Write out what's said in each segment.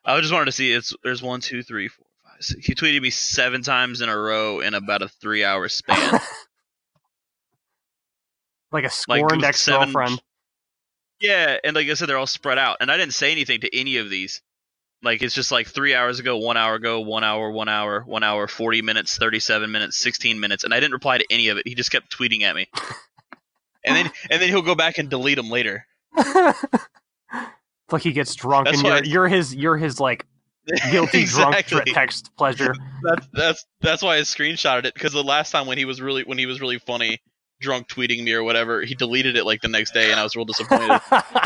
I just wanted to see. There's one, two, three, four, five, six. He tweeted me 7 times in a row in about a 3 hour span. Like a Like scorned seven. ex-girlfriend. Yeah, and like I said, they're all spread out, and I didn't say anything to any of these. Like it's just like 3 hours ago, 1 hour ago, 1 hour, 1 hour, 1 hour, 40 minutes, 37 minutes, 16 minutes, and I didn't reply to any of it. He just kept tweeting at me, and then he'll go back and delete them later. It's like he gets drunk, That's and why you're his like guilty drunk exactly. text pleasure. That's why I screenshotted it, because the last time when he was really funny, drunk tweeting me or whatever, he deleted it like the next day, and I was real disappointed.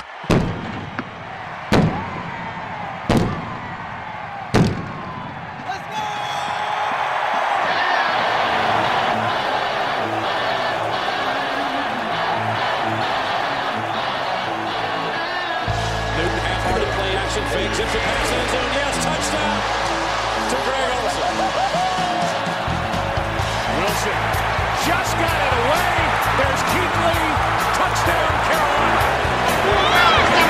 Newton half-hearted play action fake, zips a pass end zone. Yes, touchdown to Greg Olsen. Wilson just got it away. There's Kuechly. Touchdown, Carolina.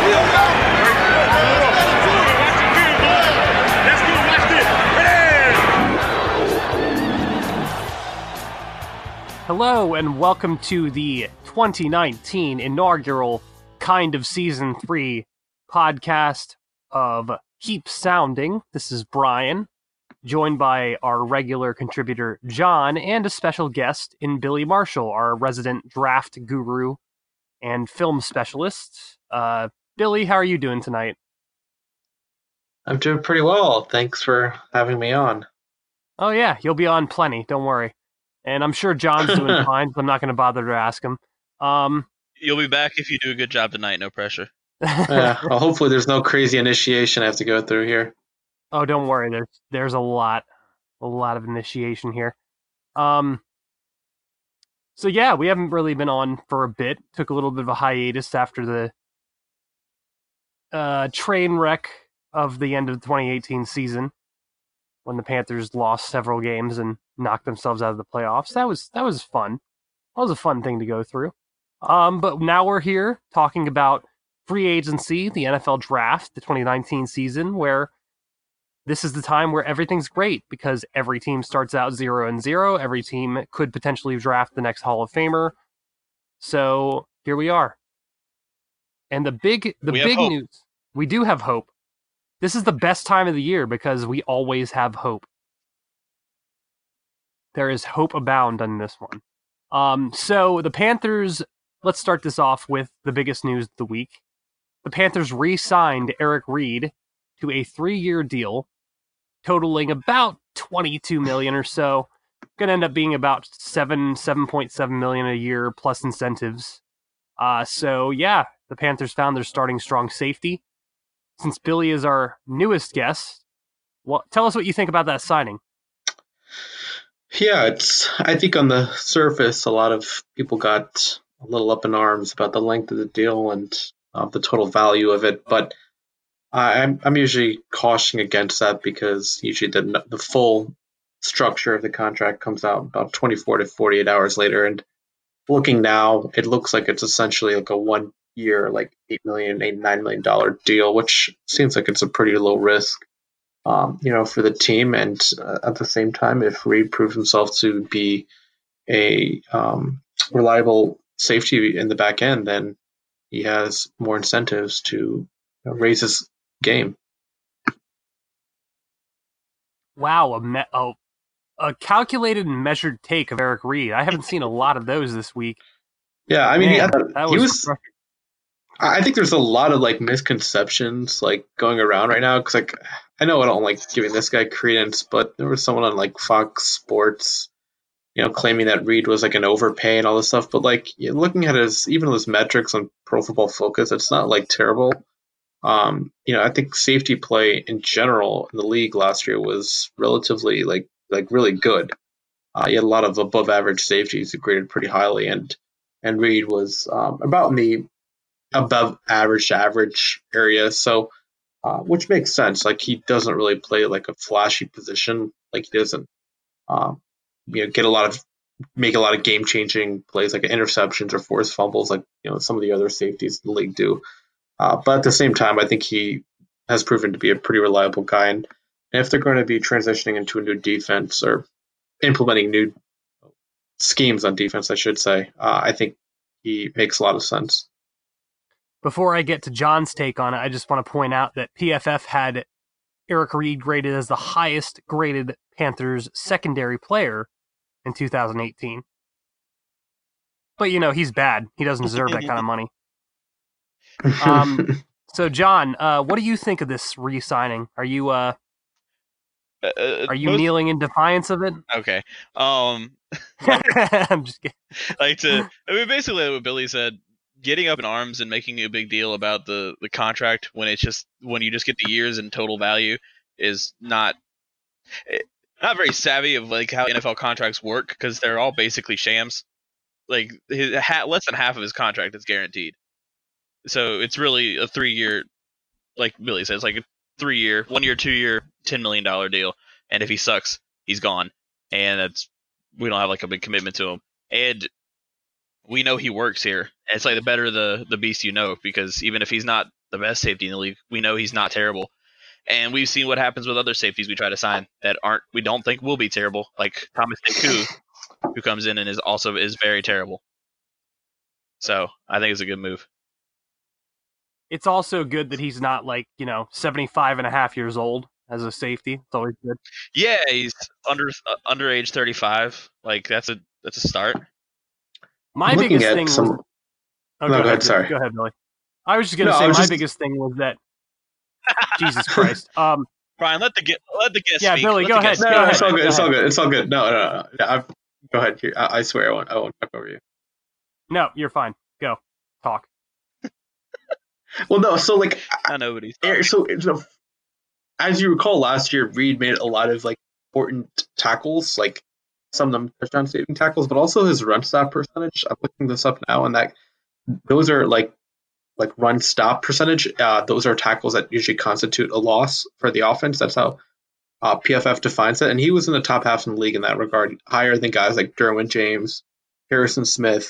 Hello, and welcome to the 2019 inaugural Kind of Season 3 podcast of Keep Sounding. This is Brian, joined by our regular contributor, John, and a special guest in Billy Marshall, our resident draft guru and film specialist. Billy, how are you doing tonight? I'm doing pretty well. Thanks for having me on. Oh yeah, you'll be on plenty, don't worry. And I'm sure John's doing fine, but I'm not going to bother to ask him. You'll be back if you do a good job tonight. No pressure. Yeah, well, hopefully there's no crazy initiation I have to go through here. Oh, don't worry. There's a lot of initiation here. So yeah, we haven't really been on for a bit. Took a little bit of a hiatus after the train wreck of the end of the 2018 season, when the Panthers lost several games and knocked themselves out of the playoffs. That was fun. That was a fun thing to go through. But now we're here talking about free agency, the NFL draft, the 2019 season, where this is the time where everything's great because every team starts out 0-0. Every team could potentially draft the next Hall of Famer. So here we are. And the big news, we do have hope. This is the best time of the year because we always have hope. There is hope abound on this one. So the Panthers, let's start this off with the biggest news of the week. The Panthers re-signed Eric Reid to a 3-year deal, totaling about $22 million or so. Going to end up being about $7.7 million a year plus incentives. So yeah, the Panthers found their starting strong safety. Since Billy is our newest guest, well, tell us what you think about that signing. Yeah, I think on the surface, a lot of people got a little up in arms about the length of the deal and the total value of it, but I'm usually cautioning against that because usually the full structure of the contract comes out about 24 to 48 hours later, and looking now, it looks like it's essentially like a 1 year, like $8 million, $9 million deal, which seems like it's a pretty low risk, for the team. And at the same time, if Reid proves himself to be a reliable safety in the back end, then he has more incentives to raise his game. Wow, a calculated and measured take of Eric Reid. I haven't seen a lot of those this week. Yeah, I mean, Man, he was. I think there's a lot of like misconceptions like going around right now because like I know I don't like giving this guy credence, but there was someone on like Fox Sports, claiming that Reid was like an overpay and all this stuff. But like looking at his metrics on Pro Football Focus, it's not like terrible. I think safety play in general in the league last year was relatively like really good. You had a lot of above average safeties who graded pretty highly, and Reid was about in the above average to average area. So, which makes sense. Like he doesn't really play like a flashy position. Like he doesn't, make a lot of game changing plays like interceptions or forced fumbles like some of the other safeties in the league do. But at the same time, I think he has proven to be a pretty reliable guy. And if they're going to be transitioning into a new defense or implementing new schemes on defense, I should say, I think he makes a lot of sense. Before I get to John's take on it, I just want to point out that PFF had Eric Reid graded as the highest graded Panthers secondary player in 2018. But, he's bad. He doesn't deserve that kind of money. So, John, what do you think of this re-signing? Are you kneeling in defiance of it? Okay. I'm just kidding. Basically what Billy said, getting up in arms and making a big deal about the contract when you just get the years and total value is not very savvy of like how NFL contracts work, because they're all basically shams. Like less than half of his contract is guaranteed, so it's really a 3-year, like Billy says, like a 3-year, 1 year, 2 year, $10 million deal. And if he sucks, he's gone, and we don't have like a big commitment to him. And we know he works here. It's like the better the beast because even if he's not the best safety in the league, we know he's not terrible. And we've seen what happens with other safeties we try to sign that we don't think will be terrible, like Thomas Deku, who comes in and is very terrible. So I think it's a good move. It's also good that he's not 75 and a half years old as a safety. It's always good. Yeah, he's under age 35. Like that's a start. My biggest thing was... go ahead, sorry. Go ahead, Billy. I was just going to say my biggest thing was that... Jesus Christ. Brian, let the guest yeah, speak. Billy, go ahead. No, it's all good. It's all good. No. Go ahead. I swear I won't talk over you. No, you're fine. Go. Talk. Well, no, so I know what he's talking. So as you recall, last year, Reid made a lot of important tackles, some of them touchdown saving tackles, but also his run stop percentage. I'm looking this up now, and those are like run stop percentage. Those are tackles that usually constitute a loss for the offense. That's how PFF defines it. And he was in the top half in the league in that regard, higher than guys like Derwin James, Harrison Smith,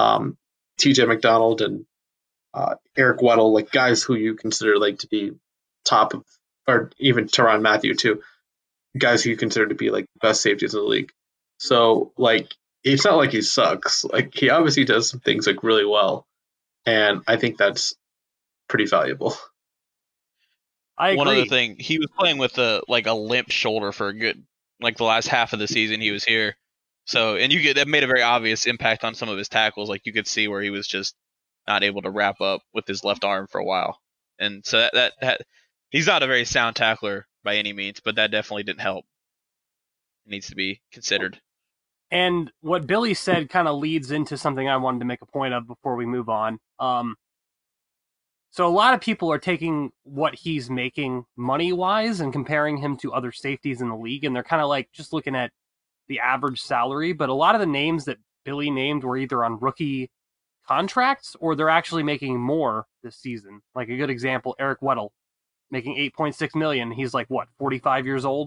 TJ McDonald, and Eric Weddle, guys who you consider to be top of, or even Tyrann Mathieu too, guys who you consider to be the best safeties in the league. So it's not like he sucks. He obviously does some things really well. And I think that's pretty valuable. I agree. One other thing, he was playing with a limp shoulder for a good, the last half of the season he was here. So, and that made a very obvious impact on some of his tackles. You could see where he was just not able to wrap up with his left arm for a while. And so that he's not a very sound tackler by any means, but that definitely didn't help. It needs to be considered. And what Billy said kind of leads into something I wanted to make a point of before we move on. So a lot of people are taking what he's making money-wise and comparing him to other safeties in the league, and they're kind of just looking at the average salary. But a lot of the names that Billy named were either on rookie contracts or they're actually making more this season. A good example, Eric Weddle, making $8.6 million. He's 45 years old?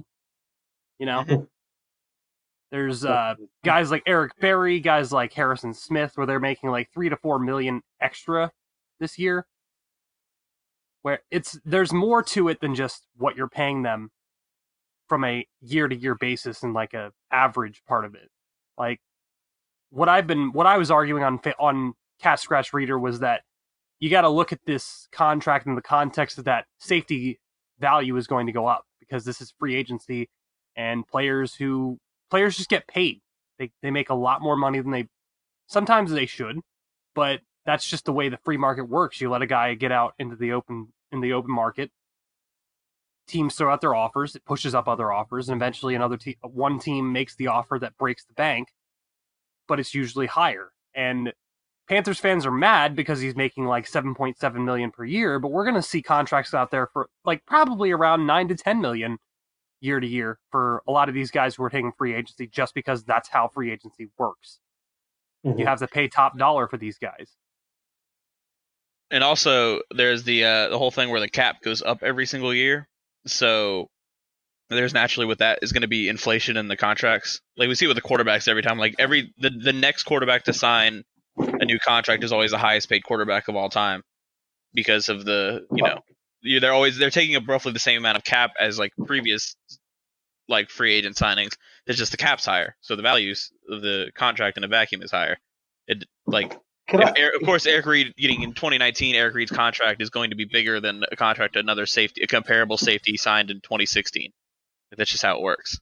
There's guys like Eric Berry, guys like Harrison Smith, where they're making $3 to $4 million extra this year. Where there's more to it than just what you're paying them from a year-to-year basis and a average part of it. What I was arguing on Cat Scratch Reader was that you got to look at this contract in the context of that safety value is going to go up because this is free agency and players just get paid. They make a lot more money than sometimes they should, but that's just the way the free market works. You let a guy get out into the open market. Teams throw out their offers. It pushes up other offers, and eventually one team makes the offer that breaks the bank, but it's usually higher. And Panthers fans are mad because he's making $7.7 million per year, but we're going to see contracts out there for probably around $9 to $10 million year to year for a lot of these guys who are taking free agency just because that's how free agency works. Mm-hmm. You have to pay top dollar for these guys. And also, there's the whole thing where the cap goes up every single year. So there's naturally with that is going to be inflation in the contracts. We see with the quarterbacks every time. The next quarterback to sign a new contract is always the highest paid quarterback of all time because of the they're taking up roughly the same amount of cap as like previous like free agent signings. It's just the cap's higher, so the values of the contract in a vacuum is higher. Of course, Eric Reid getting in 2019, Eric Reid's contract is going to be bigger than a contract another safety, a comparable safety signed in 2016. That's just how it works.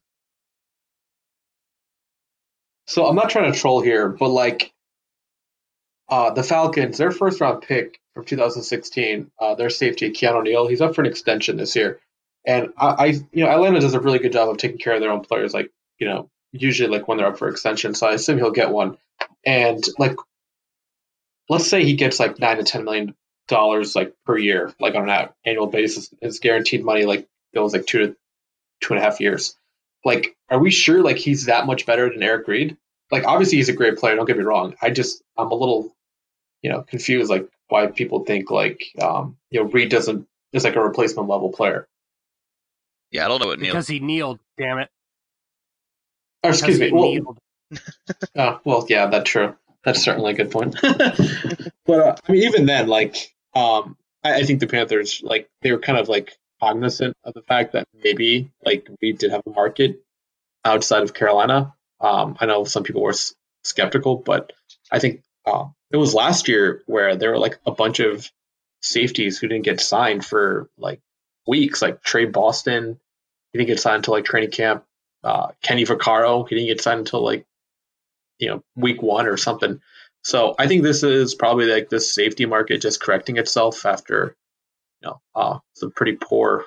So I'm not trying to troll here, but like the Falcons, their first round pick from 2016, their safety Keanu Neal, he's up for an extension this year, and Atlanta does a really good job of taking care of their own players, like usually like when they're up for extension. So I assume he'll get one, and like let's say he gets like $9 to $10 million like per year, like on an annual basis. His guaranteed money like goes like 2 to 2.5 years. Like, are we sure like he's that much better than Eric Reid? Like, obviously he's a great player. Don't get me wrong. I'm a little, confused like why people think like Reid is like a replacement level player. Yeah, I don't know what Neal. Because he kneeled. Damn it. Oh, excuse me. Well, yeah, that's true. That's certainly a good point. But I mean, even then, like, I think the Panthers, like, they were kind of like cognizant of the fact that maybe like we did have a market outside of Carolina. I know some people were skeptical, but I think it was last year where there were like a bunch of safeties who didn't get signed for like weeks, like Trey Boston, he didn't get signed until like training camp. Kenny Vaccaro, he didn't get signed until like week 1 or something. So I think this is probably like the safety market just correcting itself after some pretty poor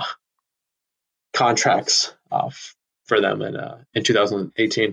contracts for them in 2018.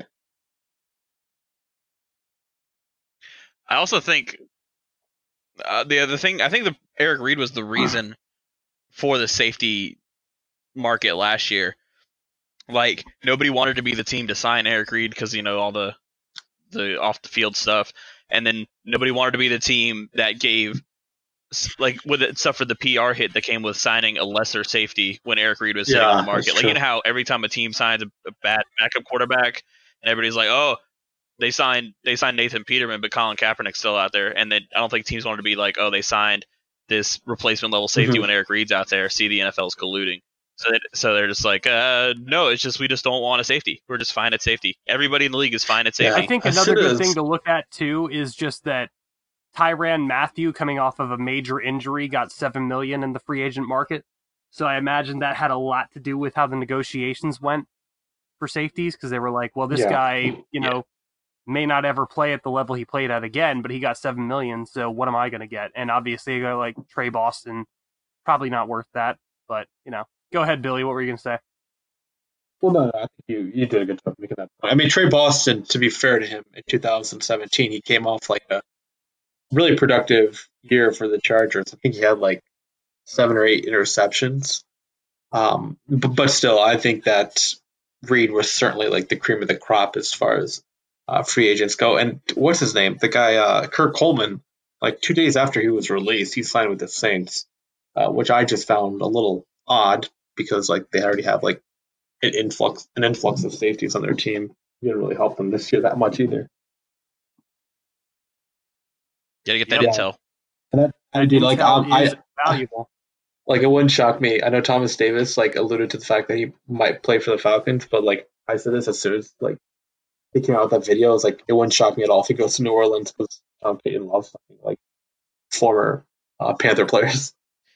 I also think the other thing, I think the Eric Reid was the reason for the safety market last year. Like, nobody wanted to be the team to sign Eric Reid because all the off the field stuff, and then nobody wanted to be the team that gave like with it suffered the PR hit that came with signing a lesser safety when Eric Reid was sitting on the market. Like, how every time a team signs a bad backup quarterback, and everybody's like, oh, they signed Nathan Peterman, but Colin Kaepernick's still out there. And then I don't think teams wanted to be like, oh, they signed this replacement level safety when Eric Reid's out there. See, the NFL's colluding. So they're just like, no, it's just we just don't want a safety. We're just fine at safety. Everybody in the league is fine at safety. I think another good thing to look at too is just that Tyrann Mathieu, coming off of a major injury, got $7 million in the free agent market. So I imagine that had a lot to do with how the negotiations went for safeties, because they were like, well, this guy, may not ever play at the level he played at again, but he got $7 million. So what am I going to get? And obviously, a guy like Trey Boston, probably not worth that. But go ahead, Billy. What were you going to say? Well, no, I think you did a good job making that point. I mean, Trey Boston, to be fair to him, in 2017, he came off like a really productive year for the Chargers. I think he had like 7 or 8 interceptions. But still, I think that Reid was certainly like the cream of the crop as far as free agents go. And what's his name? The guy, Kurt Coleman, like 2 days after he was released, he signed with the Saints, which I just found a little odd because like they already have like an influx of safeties on their team. It didn't really help them this year that much either. Gotta get that intel. And I did like valuable. Like, it wouldn't shock me. I know Thomas Davis like alluded to the fact that he might play for the Falcons, but like I said this as soon as like he came out with that video, I was like, it wouldn't shock me at all if he goes to New Orleans because Tom Payton loves something like former Panther players.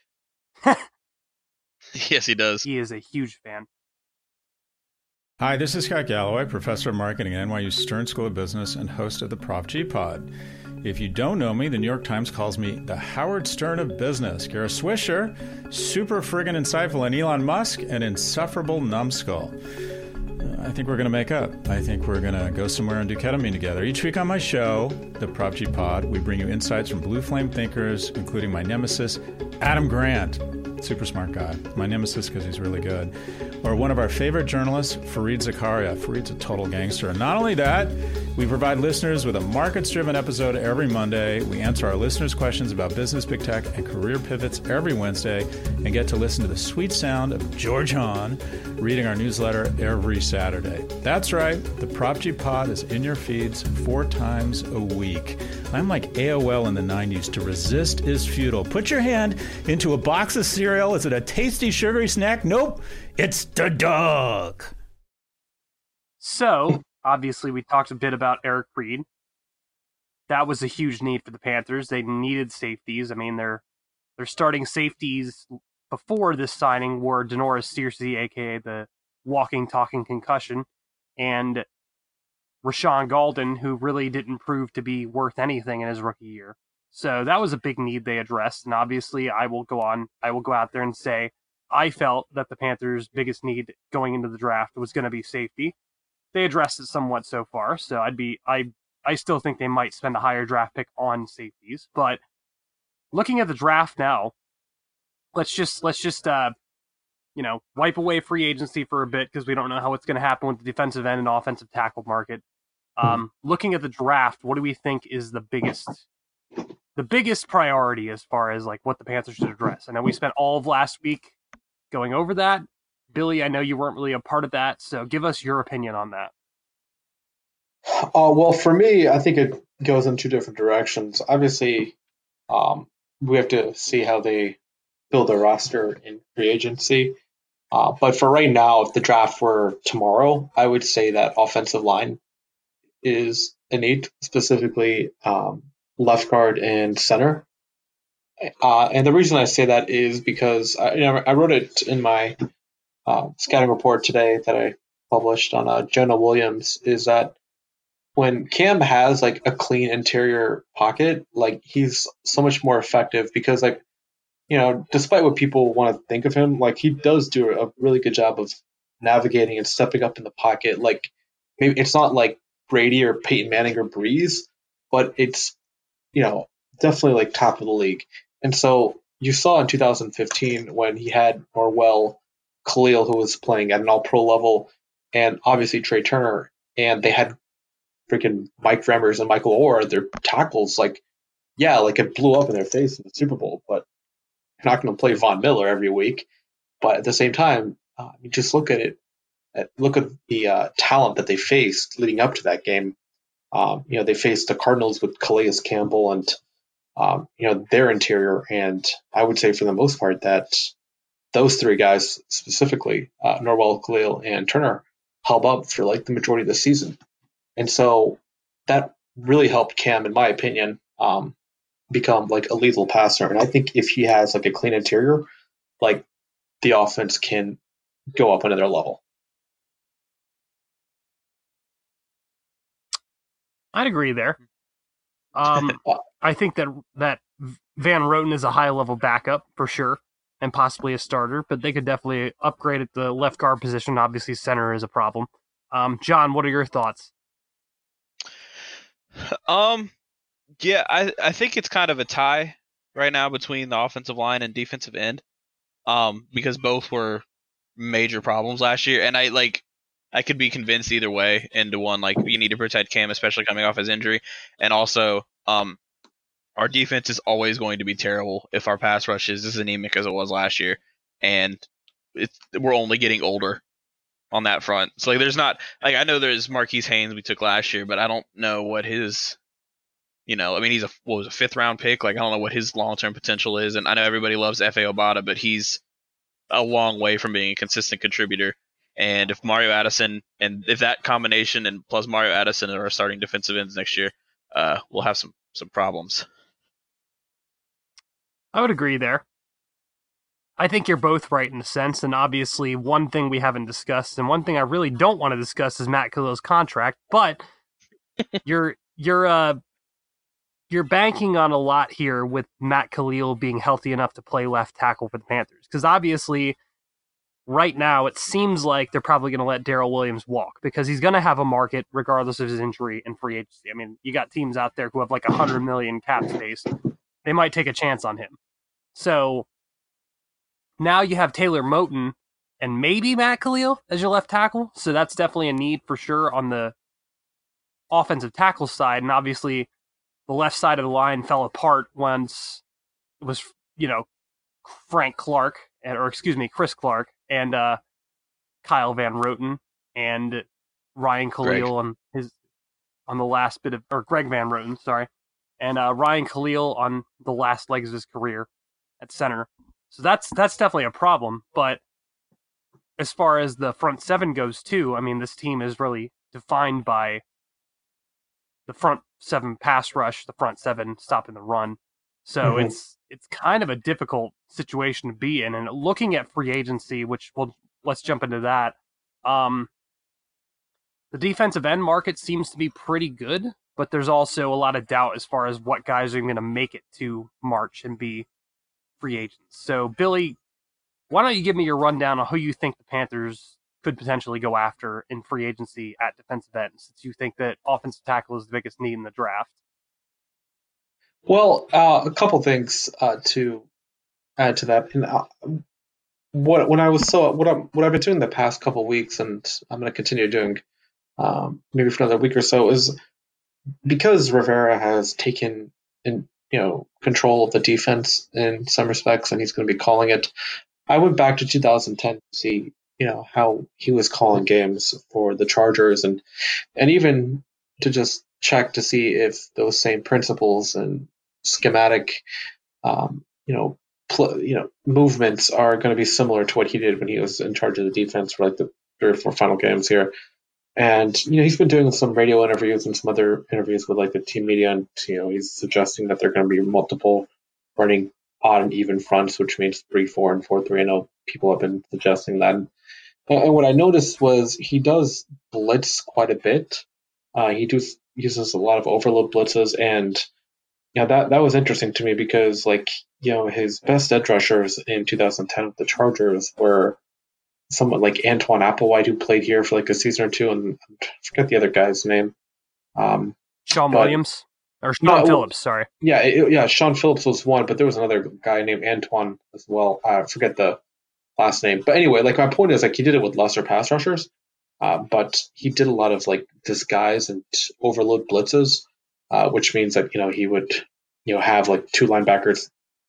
Yes, he does. He is a huge fan. Hi, this is Scott Galloway, professor of marketing at NYU Stern School of Business and host of the Prop G Pod. If you don't know me, the New York Times calls me the Howard Stern of business. Kara Swisher, super friggin' insightful, and Elon Musk, an insufferable numbskull. I think we're going to make up. I think we're going to go somewhere and do ketamine together. Each week on my show, the Prop G Pod, we bring you insights from blue flame thinkers, including my nemesis, Adam Grant. Super smart guy. My nemesis because he's really good. Or one of our favorite journalists, Fareed Zakaria. Fareed's a total gangster. And not only that, We provide listeners with a markets-driven episode every Monday. We answer our listeners' questions about business, big tech, and career pivots every Wednesday, and get to listen to the sweet sound of George Hahn reading our newsletter every Saturday. That's right, the Prop G Pod is in your feeds 4 times a week. I'm like AOL in the 90s. To resist is futile. Put your hand into a box of cereal. Is it a tasty, sugary snack? Nope, it's the dog. So, obviously, we talked a bit about Eric Reed. That was a huge need for the Panthers. They needed safeties. I mean, their starting safeties before this signing were Denoris Searcy, a.k.a. the walking, talking concussion, and Rashawn Golden, who really didn't prove to be worth anything in his rookie year. So that was a big need they addressed, and obviously I will go out there and say I felt that the Panthers' biggest need going into the draft was going to be safety. They addressed it somewhat so far, so I still think they might spend a higher draft pick on safeties. But looking at the draft now, let's just wipe away free agency for a bit because we don't know how it's going to happen with the defensive end and offensive tackle market. Looking at the draft, what do we think is the biggest priority as far as like what the Panthers should address? I know we spent all of last week going over that. Billy, I know you weren't really a part of that, so give us your opinion on that. Well, for me, I think it goes in 2 different directions. Obviously, we have to see how they build their roster in free agency. But for right now, if the draft were tomorrow, I would say that offensive line is a need, specifically left guard and center. And the reason I say that is because I wrote it in my scouting report today that I published on Jonah Williams, is that when Cam has like a clean interior pocket, like he's so much more effective because despite what people want to think of him, like he does do a really good job of navigating and stepping up in the pocket. Like maybe it's not like Brady or Peyton Manning or Breeze, but it's, definitely like top of the league. And so you saw in 2015 when he had Norwell, Khalil, who was playing at an all-pro level, and obviously Trey Turner, and they had freaking Mike Remmers and Michael Orr, their tackles, it blew up in their face in the Super Bowl, but you're not going to play Von Miller every week. But at the same time, you just look at it, look at the talent that they faced leading up to that game. They faced the Cardinals with Calais Campbell and, their interior, and I would say for the most part that those 3 guys specifically, Norwell, Khalil, and Turner, held up for like the majority of the season. And so that really helped Cam, in my opinion, become like a lethal passer. And I think if he has like a clean interior, like the offense can go up another level. I'd agree there. I think that Van Roten is a high-level backup for sure, and possibly a starter, but they could definitely upgrade at the left guard position. Obviously, center is a problem. John, what are your thoughts? Yeah, I think it's kind of a tie right now between the offensive line and defensive end, because both were major problems last year, and I could be convinced either way into one. Like, you need to protect Cam, especially coming off his injury, and also our defense is always going to be terrible if our pass rush is as anemic as it was last year, and we're only getting older on that front. So there's not I know there's Marquise Haynes we took last year, but I don't know what his he's a 5th round pick. I don't know what his long term potential is, and I know everybody loves F.A. Obata, but he's a long way from being a consistent contributor. And if Mario Addison, and if that combination and plus Mario Addison are our starting defensive ends next year, we'll have some problems. I would agree there. I think you're both right in a sense, and obviously one thing we haven't discussed, and one thing I really don't want to discuss is Matt Khalil's contract, but you're banking on a lot here with Matt Khalil being healthy enough to play left tackle for the Panthers, because obviously right now it seems like they're probably going to let Darrell Williams walk because he's going to have a market regardless of his injury and free agency. I mean, you got teams out there who have like $100 million cap space. They might take a chance on him. So now you have Taylor Moton and maybe Matt Khalil as your left tackle. So that's definitely a need for sure on the offensive tackle side, and obviously the left side of the line fell apart once it was, Chris Clark and Kyle Van Roten and Ryan Khalil on the last bit of, or Greg Van Roten, sorry, and Ryan Khalil on the last legs of his career at center. So that's definitely a problem. But as far as the front seven goes too, I mean, this team is really defined by the front seven pass rush, the front seven stopping the run. So it's kind of a difficult situation to be in. And looking at free agency, let's jump into that. The defensive end market seems to be pretty good, but there's also a lot of doubt as far as what guys are going to make it to March and be free agents. So, Billy, why don't you give me your rundown on who you think the Panthers could potentially go after in free agency at defensive end, since you think that offensive tackle is the biggest need in the draft? Well, a couple things to add to that. And, what I've been doing the past couple weeks, and I'm going to continue doing maybe for another week or so, is because Rivera has taken control of the defense in some respects, and he's going to be calling it. I went back to 2010 to see how he was calling games for the Chargers, and even to just check to see if those same principles and schematic movements are going to be similar to what he did when he was in charge of the defense for like the 3 or 4 final games here. And he's been doing some radio interviews and some other interviews with like the team media, and he's suggesting that there are going to be multiple running odd and even fronts, which means 3-4 and 4-3. I know people have been suggesting that. And what I noticed was he does blitz quite a bit. He uses a lot of overload blitzes, and that was interesting to me because his best edge rushers in 2010 with the Chargers were someone like Antoine Applewhite, who played here for like a season or two, and I forget the other guy's name. Sean Williams or Sean Phillips, sorry. Yeah, Sean Phillips was one, but there was another guy named Antoine as well. I forget the last name, but anyway, like my point is, like he did it with lesser pass rushers, but he did a lot of like disguise and overload blitzes, which means that he would have like 2 linebackers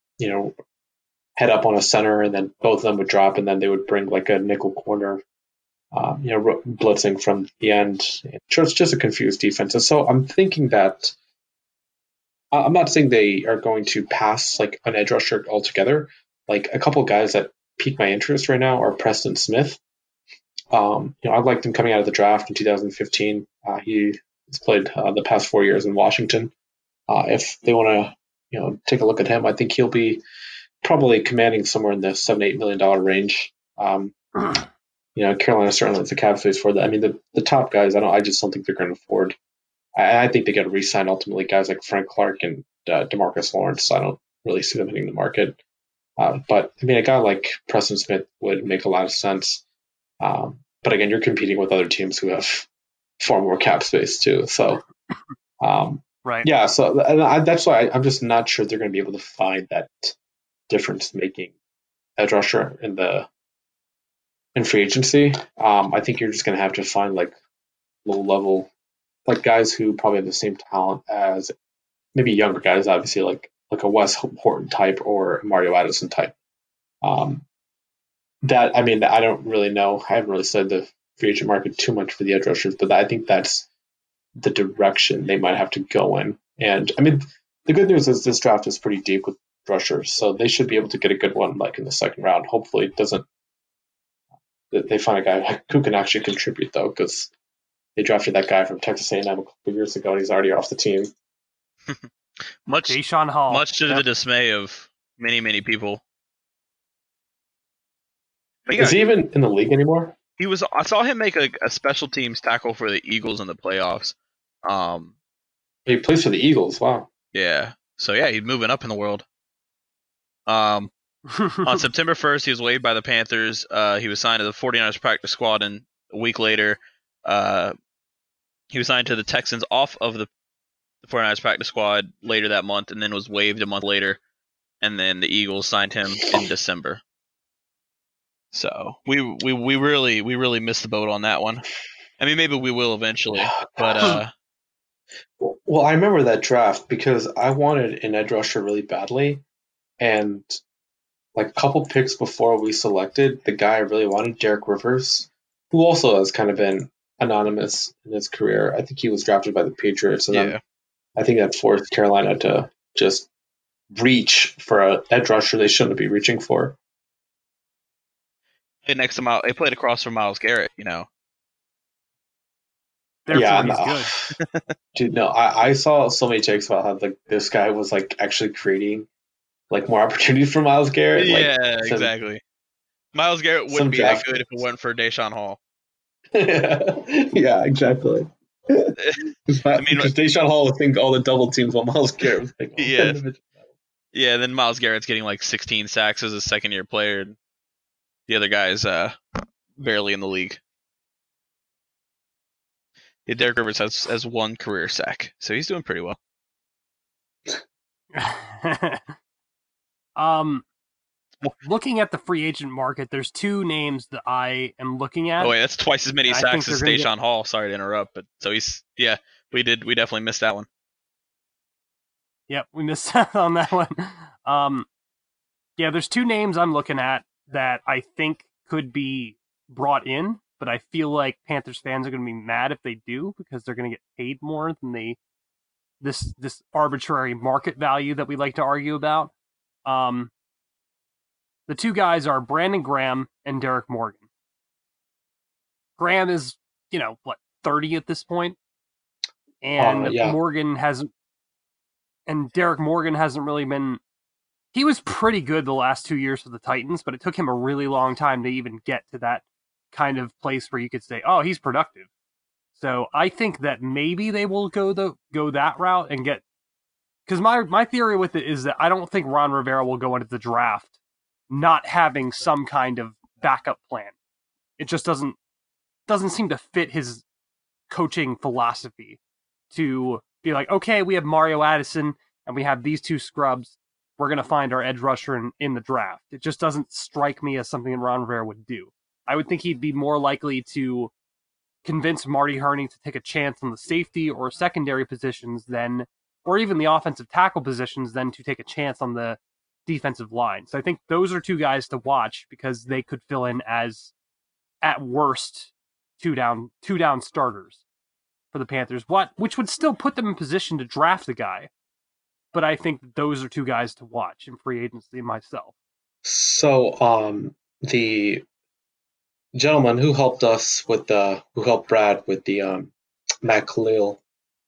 head up on a center, and then both of them would drop, and then they would bring like a nickel corner, blitzing from the end. It's just a confused defense. And so I'm thinking that I'm not saying they are going to pass like an edge rusher altogether. Like a couple guys that pique my interest right now are Preston Smith. I liked him coming out of the draft in 2015. He's played the past 4 years in Washington. If they want to, take a look at him, I think he'll be probably commanding somewhere in the $7-8 million range. Carolina certainly has the cap space for that. I mean, the top guys, I just don't think they're going to afford. I think they got to re-sign ultimately guys like Frank Clark and DeMarcus Lawrence. I don't really see them hitting the market. But I mean, a guy like Preston Smith would make a lot of sense. But again, you're competing with other teams who have far more cap space too. So, right. Yeah. So that's why I'm just not sure they're going to be able to find that difference-making edge rusher in free agency. I think you're just going to have to find like low-level, like guys who probably have the same talent as maybe younger guys, obviously like a Wes Horton type or Mario Addison type. I don't really know. I haven't really studied the free agent market too much for the edge rushers, but I think that's the direction they might have to go in. And I mean, the good news is this draft is pretty deep with rushers, so they should be able to get a good one like in the second round. Hopefully it doesn't. They find a guy who can actually contribute though, because they drafted that guy from Texas A&M a couple of years ago, and he's already off the team. Much Deshaun Hall. Much to the dismay of many people. But Is he even in the league anymore? I saw him make a special teams tackle for the Eagles in the playoffs. He plays for the Eagles. Wow. Yeah. So yeah, he's moving up in the world. On September 1st, he was waived by the Panthers. He was signed to the 49ers practice squad, and a week later, he was signed to the Texans off of the 49ers practice squad later that month, and then was waived a month later, and then the Eagles signed him in December. So we really missed the boat on that one. I mean, maybe we will eventually, but Well, I remember that draft because I wanted an edge rusher really badly, and like a couple picks before we selected the guy I really wanted, Derek Rivers, who also has kind of been anonymous in his career. I think he was drafted by the Patriots, and then Yeah. I think that forced Carolina to just reach for an edge rusher they shouldn't be reaching for. Played next to Miles, they played across from Miles Garrett. Therefore, Yeah, he's no. good. Dude, no, I saw so many takes about how like this guy was like actually creating like more opportunities for Miles Garrett. Yeah, Like exactly. Miles Garrett some wouldn't be that draft good if it weren't for Deshaun Hall. yeah, exactly. Because I mean, Deshaun Hall would think all the double teams while Miles Garrett was like, Yeah. Yeah, then Miles Garrett's getting like 16 sacks as a second-year player. And the other guy's barely in the league. Yeah, Derek Rivers has one career sack, so he's doing pretty well. Looking at the free agent market, there's two names that I am looking at. Oh wait, that's twice as many I sacks think as they're gonna Deshaun Hall. Sorry to interrupt, but so we definitely missed that one. Yep, we missed out on that one. Yeah, there's two names I'm looking at that I think could be brought in, but I feel like Panthers fans are going to be mad if they do because they're going to get paid more than this arbitrary market value that we like to argue about. The two guys are Brandon Graham and Derek Morgan. Graham is, 30 at this point, and yeah. Derek Morgan hasn't really been. He was pretty good the last 2 years for the Titans, but it took him a really long time to even get to that kind of place where you could say, "Oh, he's productive." So I think that maybe they will go that route and get. Because my theory with it is that I don't think Ron Rivera will go into the draft not having some kind of backup plan. It just doesn't seem to fit his coaching philosophy to be like, okay, we have Mario Addison and we have these two scrubs. We're going to find our edge rusher in the draft. It just doesn't strike me as something that Ron Rivera would do. I would think he'd be more likely to convince Marty Herney to take a chance on the safety or secondary positions than, or even the offensive tackle positions, than to take a chance on the defensive line. So I think those are two guys to watch because they could fill in as, at worst, two down starters for the Panthers, which would still put them in position to draft a guy. But I think that those are two guys to watch in free agency myself. So, the gentleman who helped Brad with the Matt Khalil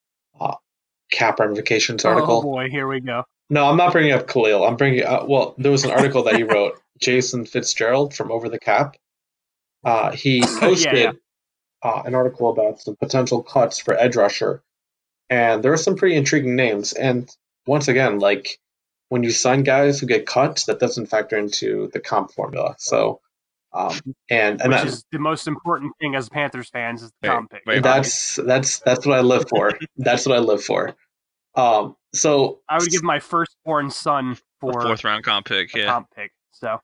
cap ramifications article. Oh boy, here we go. No, I'm not bringing up Khalil. I'm bringing well, there was an article that he wrote, Jason Fitzgerald from Over the Cap. He posted an article about some potential cuts for edge rusher, and there are some pretty intriguing names. And once again, like when you sign guys who get cut, that doesn't factor into the comp formula. So, which is the most important thing as Panthers fans is the comp pick. That's what I live for. That's what I live for. So I would give my firstborn son for a 4th round comp pick. Comp pick. So.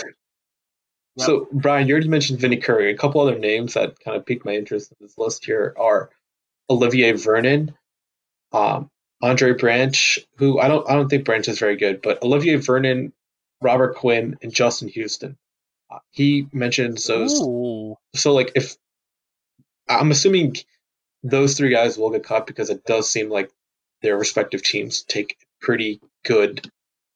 So, Brian, you already mentioned Vinny Curry. A couple other names that kind of piqued my interest in this list here are Olivier Vernon, Andre Branch, who I don't think Branch is very good, but Olivier Vernon, Robert Quinn, and Justin Houston. He mentions those. Ooh. So, like, if I'm assuming those three guys will get cut because it does seem like their respective teams take pretty good.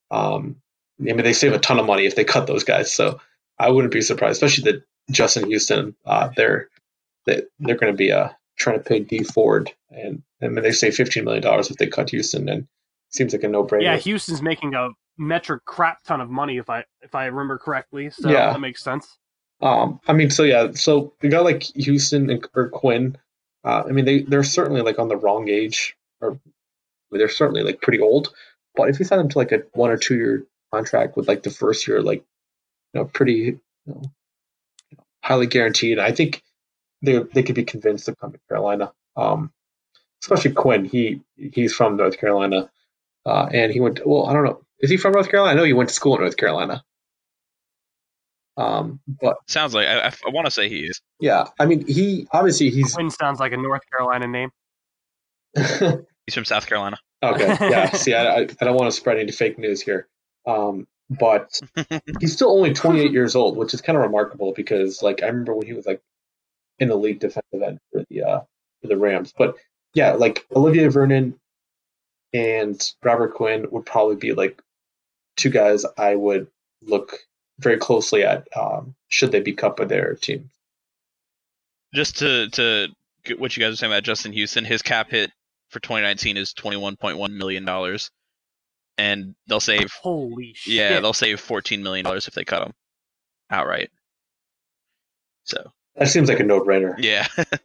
They save a ton of money if they cut those guys. So I wouldn't be surprised, especially that Justin Houston. They're going to be trying to pay Dee Ford, and they say $15 million if they cut Houston, and it seems like a no-brainer. Yeah, Houston's making a metric crap ton of money if I remember correctly. So that makes sense. So a guy like Houston or Quinn, they're certainly like on the wrong age, or they're certainly like pretty old. But if you sign them to like a 1 or 2 year contract with like the first year, like pretty highly guaranteed, I think they could be convinced to come to Carolina. Especially Quinn, he's from North Carolina, and he went. Well, I don't know. Is he from North Carolina? I know he went to school in North Carolina. But sounds like I want to say he is. Yeah, he's Quinn sounds like a North Carolina name. He's from South Carolina. Okay, yeah. See, I don't want to spread any fake news here, but he's still only 28 years old, which is kind of remarkable because, like, I remember when he was like an elite defensive end for the Rams. But yeah, like Olivier Vernon and Robert Quinn would probably be like two guys I would look very closely at should they be cut by their team. Just to get what you guys were saying about Justin Houston, his cap hit for 2019 is $21.1 million, and they'll save Holy shit! yeah, they'll save $14 million if they cut him outright. So that seems like a no-brainer. Yeah.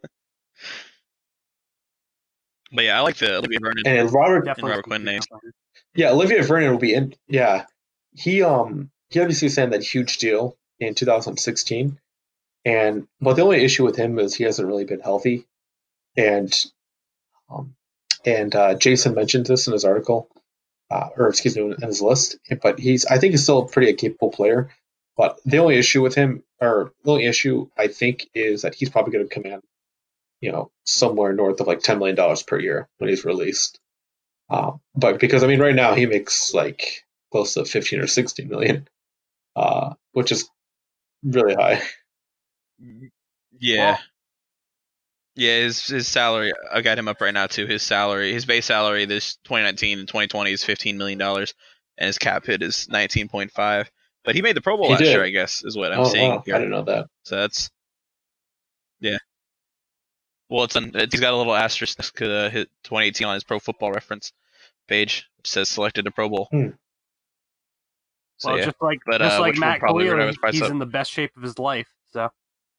But yeah, I like the Olivier Vernon and Robert Quinn names. Yeah, Olivier Vernon will be in. Yeah, he obviously signed that huge deal in 2016, but the only issue with him is he hasn't really been healthy, and Jason mentioned this in his article, or excuse me, in his list. But I think he's still a pretty capable player. But the only issue with him, or the only issue I think, is that he's probably going to command, somewhere north of like $10 million per year when he's released. But because I mean, right now he makes like close to 15 or 16 million, which is really high. Yeah. Yeah, his salary, I got him up right now too. His base salary this 2019 and 2020 is $15 million, and his cap hit is 19.5. But he made the Pro Bowl last year, I guess, is what I'm seeing here. I didn't know that. So that's, yeah. Well, he's got a little asterisk hit 2018 on his Pro Football Reference page, which says selected to Pro Bowl. So, well, yeah. just like Matt Cleary, he's in the best shape of his life. So,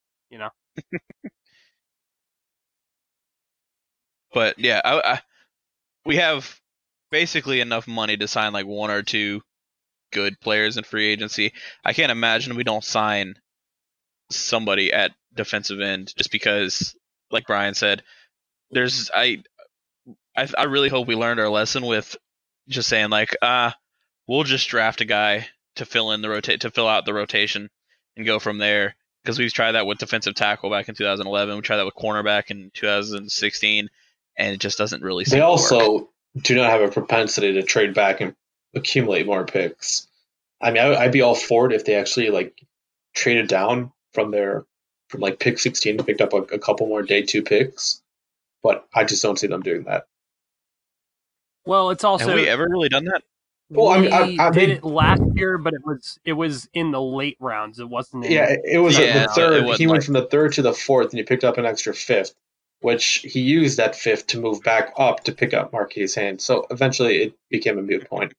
But yeah, we have basically enough money to sign like one or two good players in free agency. I can't imagine we don't sign somebody at defensive end just because, like Brian said, I really hope we learned our lesson with just saying like, we'll just draft a guy to fill out the rotation and go from there. Because we've tried that with defensive tackle back in 2011. We tried that with cornerback in 2016, and it just doesn't really seem to work. They also do not have a propensity to trade back and accumulate more picks. I mean, I'd be all for it if they actually like traded down from like pick 16 and picked up a couple more day 2 picks, but I just don't see them doing that. Well, it's also, have we ever really done that? Well, I did it last year, but it was in the late rounds. It wasn't. It was the third. He went from the 3rd to the 4th, and he picked up an extra 5th, which he used that 5th to move back up to pick up Marquise Haynes. So eventually, it became a moot point.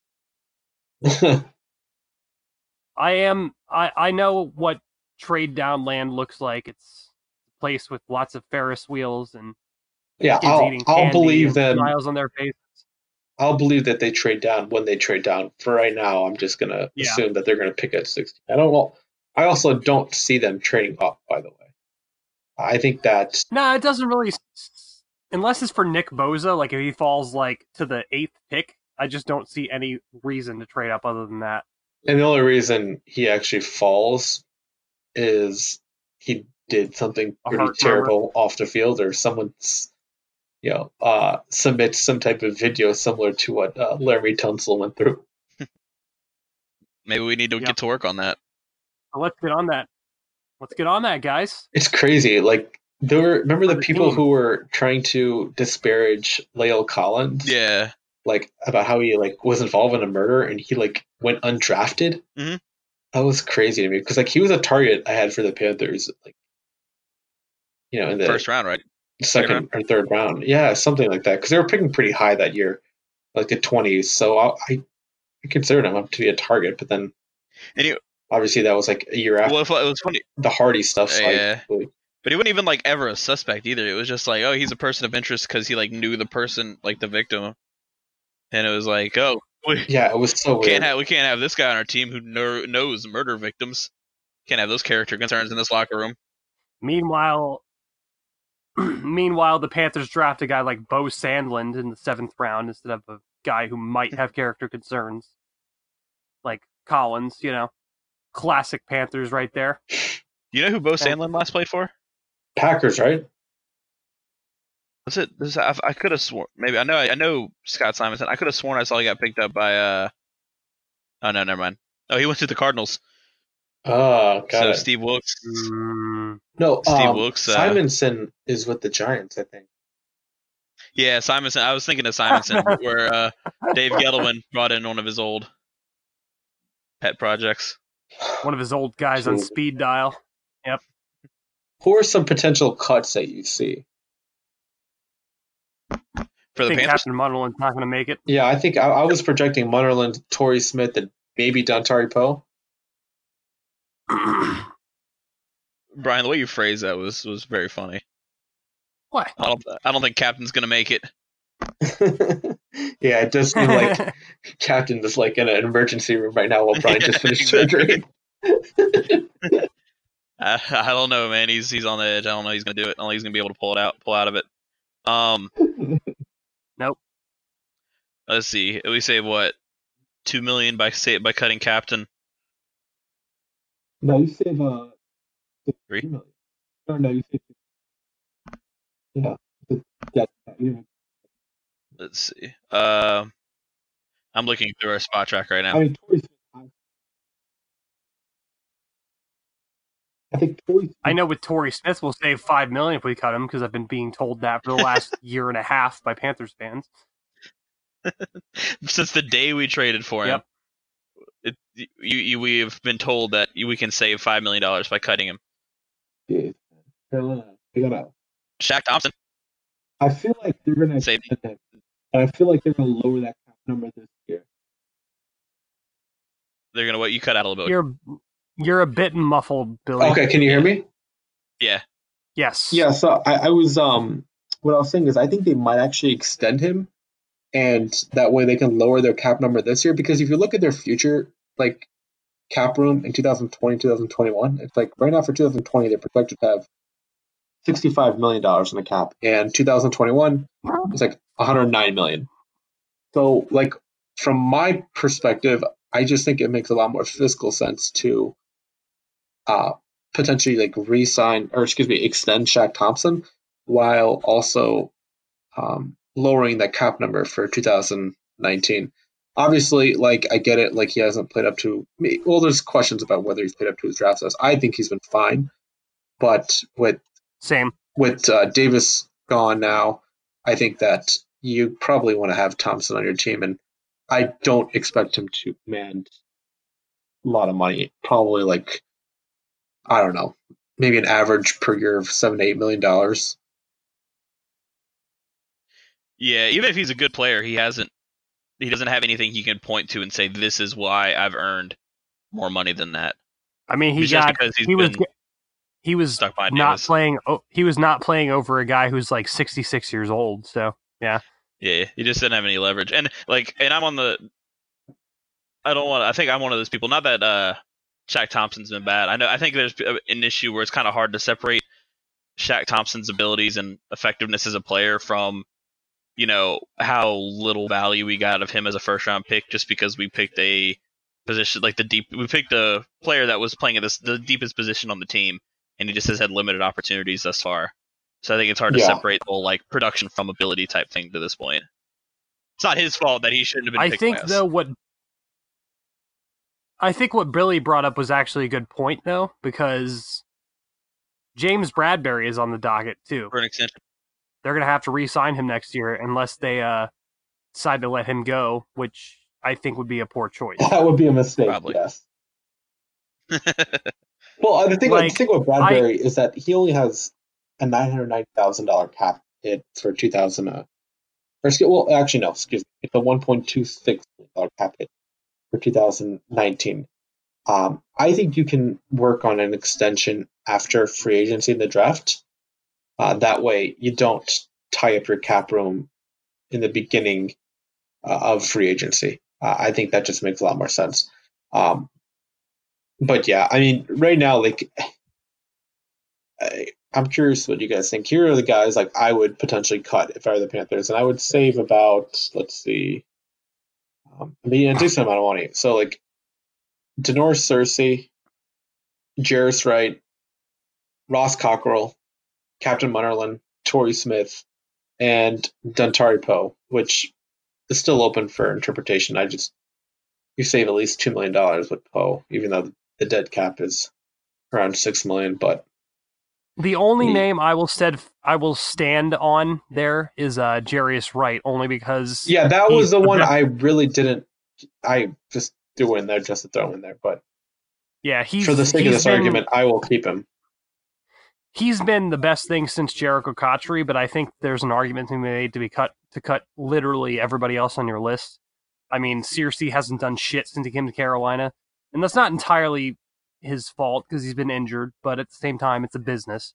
I know what trade down land looks like. It's a place with lots of Ferris wheels and kids eating candy. I'll believe them. Smiles on their faces. I'll believe that they trade down when they trade down. For right now, I'm just going to assume that they're going to pick at 16. I don't know. I also don't see them trading up, by the way. I think that... No, it doesn't really... Unless it's for Nick Bosa, like if he falls like to the 8th pick, I just don't see any reason to trade up other than that. And the only reason he actually falls is he did something pretty terrible off the field, or someone's... submit some type of video similar to what Laremy Tunsil went through. Maybe we need to get to work on that. Well, let's get on that. Let's get on that, guys. It's crazy. Like, remember the people who were trying to disparage La'el Collins? Yeah. Like, about how he like was involved in a murder and he like went undrafted? Mm-hmm. That was crazy to me because like he was a target I had for the Panthers. Like, in the first round, right? Second or third round. Yeah, something like that. Because they were picking pretty high that year, like the 20s. So I considered him up to be a target, but then obviously that was like a year after. Well, it was funny. The Hardy stuff. So yeah. But he wasn't even like ever a suspect either. It was just like, oh, he's a person of interest because he like knew the person, like the victim. And it was like, oh. Yeah, it was so weird. We can't have this guy on our team who knows murder victims. Can't have those character concerns in this locker room. Meanwhile, the Panthers draft a guy like Bo Sandland in the 7th round instead of a guy who might have character concerns, like Collins. Classic Panthers right there. You know who Bo Sandland last played for? Packers, right? Was it? I could have sworn. Maybe I know Scott Simonson. I could have sworn I saw he got picked up by. Oh no, never mind. Oh, he went to the Cardinals. Oh, got So it. Steve Wilkes. No, Steve Wilkes. Simonson is with the Giants, I think. Yeah, Simonson. I was thinking of Simonson, where Dave Gettleman brought in one of his old pet projects. One of his old guys on speed dial. Yep. Who are some potential cuts that you see? For the I think Panthers? Captain Munderland's not going to make it. Yeah, I think I was projecting Munderland, Torrey Smith, and maybe Dontari Poe. Brian, the way you phrased that was very funny. What? I don't think Captain's gonna make it. Yeah, it does seem like Captain is like in an emergency room right now while Brian just finished surgery. I don't know, man. He's on the edge. I don't know he's gonna do it. I don't think he's gonna be able to pull out of it. Nope. Let's see. We save what, $2 million by cutting Captain. No, you save 3 million. No, you save. Yeah. Let's see. I'm looking through our spot track right now. I mean, I know with Torrey Smith we'll save $5 million if we cut him because I've been being told that for the last year and a half by Panthers fans. Since the day we traded for him, we have been told that we can save $5 million by cutting him. Yeah, Shaq Thompson. I feel like they're going to extend him. And I feel like they're going to lower that cap number this year. They're going to what? You cut out a little bit. You're a bit muffled, Billy. Okay, can you hear me? Yeah. Yes. Yeah, so I was what I was saying is I think they might actually extend him, and that way they can lower their cap number this year, because if you look at their future like cap room in 2020, 2021, it's like right now for 2020 they're projected to have $65 million in the cap, and 2021 it's like $109 million. So like from my perspective, I just think it makes a lot more fiscal sense to potentially like extend Shaq Thompson while also lowering that cap number for 2019. Obviously, like I get it, like he hasn't played up to me. Well, there's questions about whether he's played up to his draft status. I think he's been fine, but with Davis gone now, I think that you probably want to have Thompson on your team, and I don't expect him to command a lot of money. Probably like, I don't know, maybe an average per year of $7 to $8 million. Yeah, even if he's a good player, he doesn't have anything he can point to and say this is why I've earned more money than that. I mean, he was not playing. He was not playing over a guy who's like 66 years old. So yeah. Yeah, he just didn't have any leverage, and I'm on the. I think I'm one of those people. Not that Shaq Thompson's been bad. I think there's an issue where it's kind of hard to separate Shaq Thompson's abilities and effectiveness as a player from, how little value we got of him as a first round pick, just because we picked a position like we picked a player that was playing at the deepest position on the team, and he just has had limited opportunities thus far. So I think it's hard to separate the whole like production from ability type thing to this point. It's not his fault that he shouldn't have been picked last. I think what Billy brought up was actually a good point, though, because James Bradbury is on the docket, too. For an extension. They're going to have to re-sign him next year unless they decide to let him go, which I think would be a poor choice. That would be a mistake, probably. Yes. Well, the thing with Bradbury is that he only has a $990,000 cap hit for 2000. It's a $1.26 million cap hit for 2019. I think you can work on an extension after free agency in the draft. That way, you don't tie up your cap room in the beginning of free agency. I think that just makes a lot more sense. But yeah, I mean, right now, like, I'm curious what you guys think. Here are the guys like I would potentially cut if I were the Panthers, and I would save about, let's see, a decent amount of money. So like Denoris Cersei, Jairus Wright, Ross Cockrell, Captain Munnerlyn, Torrey Smith, and Dontari Poe, which is still open for interpretation. You save at least $2 million with Poe, even though the dead cap is around $6 million. But the only name I will stand on there is Jarius Wright, only because that was the one I really didn't. I just threw in there just to throw in there, but for the sake of this argument, I will keep him. He's been the best thing since Jericho Cotchery, but I think there's an argument to be made to cut literally everybody else on your list. I mean, Searcy hasn't done shit since he came to Carolina, and that's not entirely his fault because he's been injured, but at the same time, it's a business.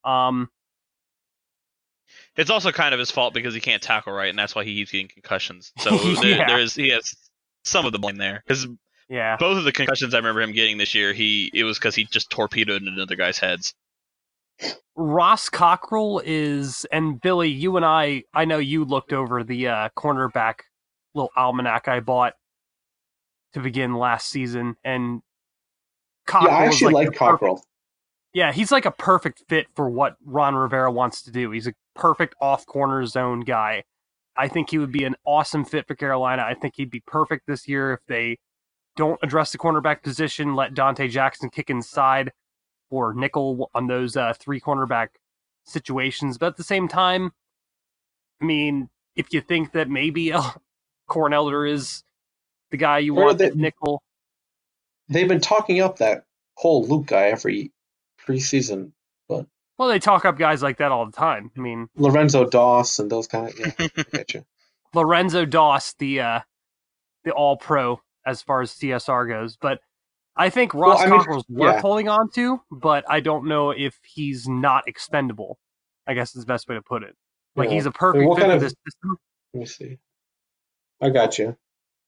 It's also kind of his fault because he can't tackle right, and that's why he keeps getting concussions. So he has some of the blame there. Because both of the concussions I remember him getting this year, it was because he just torpedoed into other guys' heads. Ross Cockrell and Billy, you and I know you looked over the cornerback little almanac I bought to begin last season, and Cockrell I actually like Cockrell. Yeah, he's like a perfect fit for what Ron Rivera wants to do. He's a perfect off-corner zone guy. I think he would be an awesome fit for Carolina. I think he'd be perfect this year if they don't address the cornerback position, let Dante Jackson kick inside or nickel on those 3 cornerback situations. But at the same time, I mean, if you think that maybe Corn Elder is the guy you want at nickel. They've been talking up that whole Luke guy every preseason, but they talk up guys like that all the time. I mean, Lorenzo Doss and those kind of I get you. Lorenzo Doss, the All-Pro as far as CSR goes, but I think Ross Cockrell's worth holding on to, but I don't know if he's not expendable. I guess is the best way to put it. Like he's a perfect fit for this system. Let me see. I got you.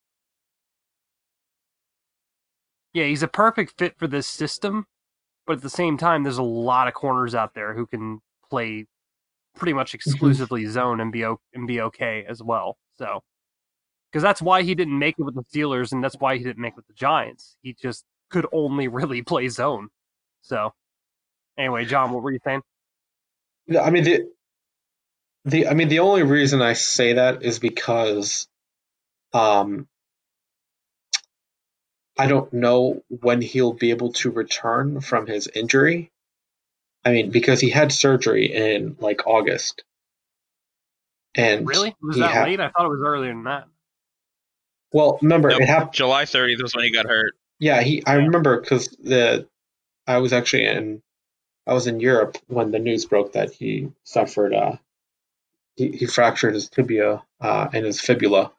Yeah, he's a perfect fit for this system, but at the same time, there's a lot of corners out there who can play pretty much exclusively zone and be okay as well. So, because that's why he didn't make it with the Steelers, and that's why he didn't make it with the Giants. He just could only really play zone. So, anyway, John, what were you saying? I mean, the only reason I say that is because, I don't know when he'll be able to return from his injury. I mean, because he had surgery in like August. And really? Was that late? I thought it was earlier than that. Well, remember, it happened July 30th was when he got hurt. Yeah, I remember because I was in Europe when the news broke that he suffered he fractured his tibia and his fibula.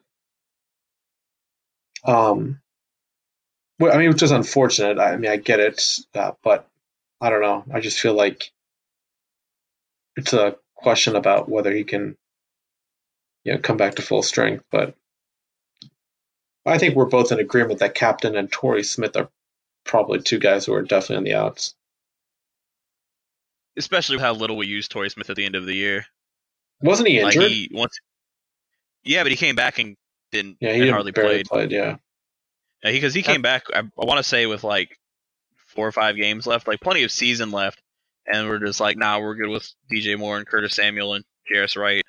Which is unfortunate. I mean, I get it, but I don't know. I just feel like it's a question about whether he can, come back to full strength. But I think we're both in agreement that Captain and Torrey Smith are probably 2 guys who are definitely on the outs. Especially how little we used Torrey Smith at the end of the year. Wasn't he injured? But he came back and didn't. Yeah, he hardly played. Yeah, because he came back. I want to say with like 4 or 5 games left, like plenty of season left, and we're just like, nah, we're good with DJ Moore and Curtis Samuel and Jarius Wright.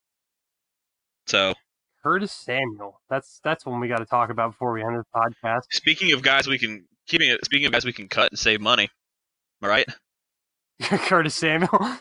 So Curtis Samuel, that's one we got to talk about before we end the podcast. Speaking of guys we can cut and save money, all right? Curtis Samuel.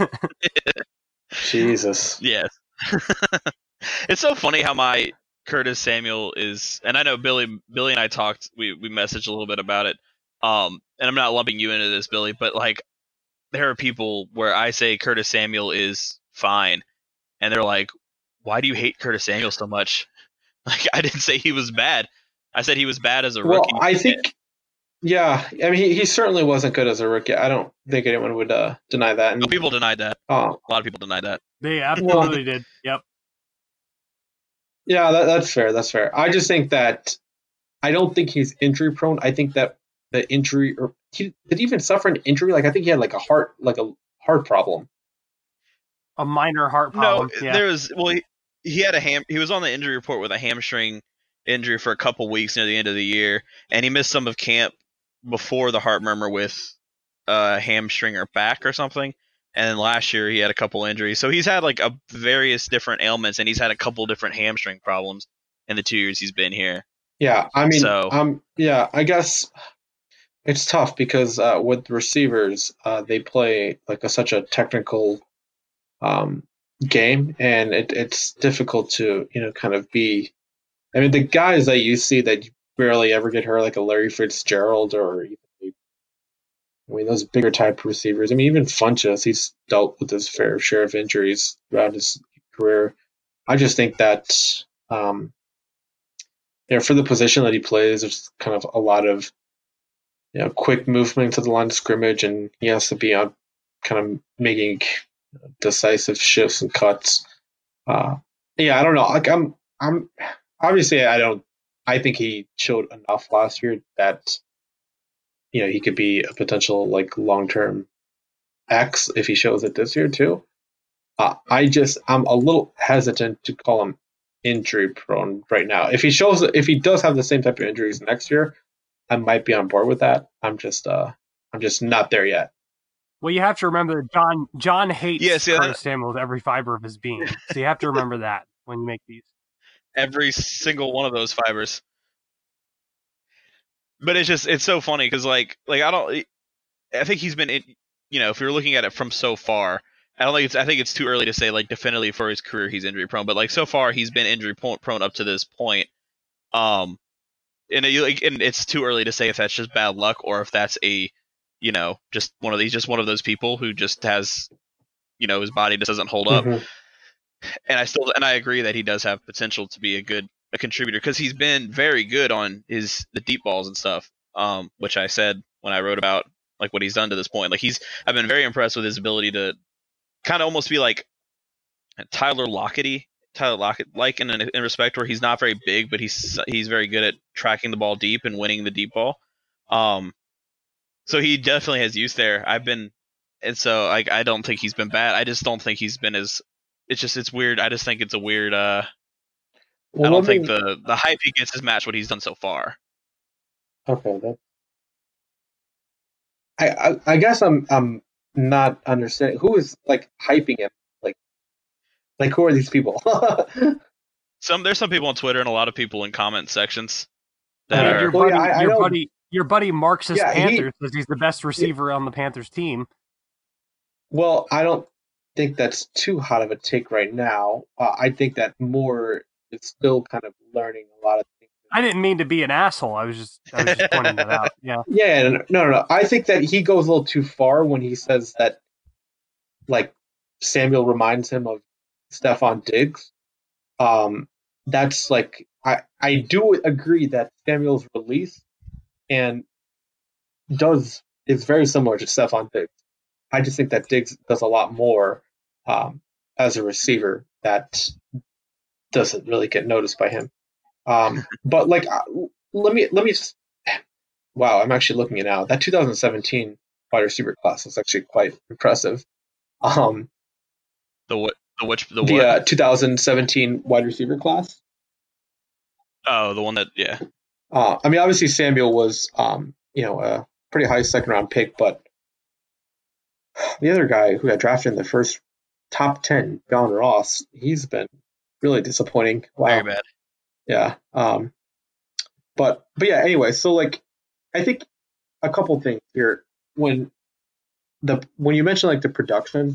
Jesus. Yes. It's so funny how my Curtis Samuel is, and I know Billy and I talked, we messaged a little bit about it. And I'm not lumping you into this, Billy, but like there are people where I say Curtis Samuel is fine, and they're like, "Why do you hate Curtis Samuel so much?" Like I didn't say he was bad. I said he was bad as a rookie. Well, I think, yeah. I mean, he certainly wasn't good as a rookie. I don't think anyone would deny that. And people denied that. A lot of people denied that. They absolutely did. Yep. Yeah, that's fair. That's fair. I just think that I don't think he's injury prone. I think that the injury, or did he even suffer an injury? Like I think he had like a heart problem. A minor heart problem. No, there was. Well, he had he was on the injury report with a hamstring injury for a couple weeks near the end of the year, and he missed some of camp before the heart murmur with hamstring or back or something. And then last year he had a couple injuries. So he's had like a various different ailments, and he's had a couple different hamstring problems in the 2 years he's been here. Yeah, I mean, So- yeah, I guess it's tough because with receivers, they play like such a technical game, and it's difficult to kind of be. I mean, the guys that you see that barely ever get hurt, like a Larry Fitzgerald or even, I mean, those bigger type receivers. I mean, even Funchess, he's dealt with his fair share of injuries throughout his career. I just think that, for the position that he plays, there's kind of a lot of, quick movement to the line of scrimmage, and he has to be on kind of making decisive shifts and cuts. Yeah, I don't know. Like I'm obviously I think he showed enough last year that he could be a potential like long-term X if he shows it this year too. I'm a little hesitant to call him injury prone right now. If he does have the same type of injuries next year, I might be on board with that. I'm just not there yet. Well, you have to remember that John hates Yeah, Curtis Samuel with every fiber of his being. So you have to remember that when you make these. Every single one of those fibers. But it's so funny because I think he's been if you're looking at it from so far, I think it's too early to say like definitively for his career he's injury prone, but like so far he's been injury prone up to this point. And it's too early to say if that's just bad luck or if that's just one of those people who just has his body just doesn't hold up. Mhm. And I agree that he does have potential to be a contributor because he's been very good on the deep balls and stuff, which I said when I wrote about like what he's done to this point. Like I've been very impressed with his ability to kind of almost be like Tyler Lockett like in respect where he's not very big, but he's very good at tracking the ball deep and winning the deep ball. So he definitely has use there. So I don't think he's been bad. I just don't think he's been as. It's weird. I just think it's a weird. I don't think the hype he gets is matched what he's done so far. Okay. I guess I'm not understanding who is like hyping him. Like who are these people? There's some people on Twitter and a lot of people in comment sections that I mean, are. your buddy Marxist Yeah, Panthers says he's the best receiver on the Panthers team. Well, I don't think that's too hot of a take right now. I think that Moore is still kind of learning a lot of things. I didn't mean to be an asshole. I was just pointing that out. Yeah. Yeah, no. I think that he goes a little too far when he says that, like, Samuel reminds him of Stephon Diggs. That's like I do agree that Samuel's release is very similar to Stephon Diggs. I just think that Diggs does a lot more as a receiver that doesn't really get noticed by him. But like, let me just. Wow, I'm actually looking at it now. That 2017 wide receiver class is actually quite impressive. The 2017 wide receiver class. Oh, the one that I mean, obviously Samuel was a pretty high second round pick, but the other guy who got drafted in the first top 10, John Ross, he's been really disappointing. Wow. Very bad. Yeah. But yeah, anyway, so like I think a couple things here. When you mention like the production,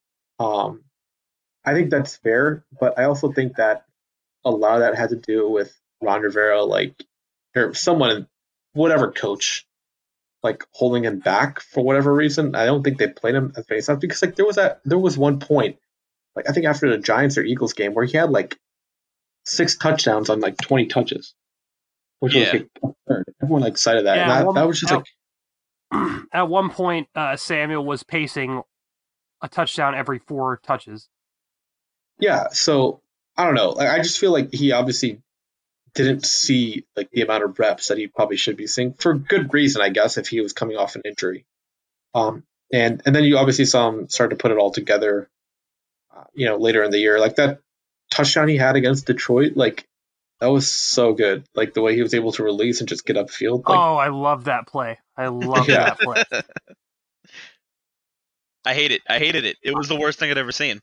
I think that's fair, but I also think that a lot of that had to do with Ron Rivera, or someone, whatever coach, like holding him back for whatever reason. I don't think they played him as many times because like there was one point, like I think after the Giants or Eagles game where he had like 6 touchdowns on like 20 touches, which was like absurd. Everyone like cited that. Yeah, And that was just like at one point Samuel was pacing a touchdown every 4 touches. Yeah, so I don't know. I just feel like he obviously didn't see like the amount of reps that he probably should be seeing for good reason, I guess, if he was coming off an injury. And then you obviously saw him start to put it all together, later in the year. Like that touchdown he had against Detroit, like that was so good. Like the way he was able to release and just get upfield. Like, I love that play. I love that play. I hate it. I hated it. It was the worst thing I'd ever seen.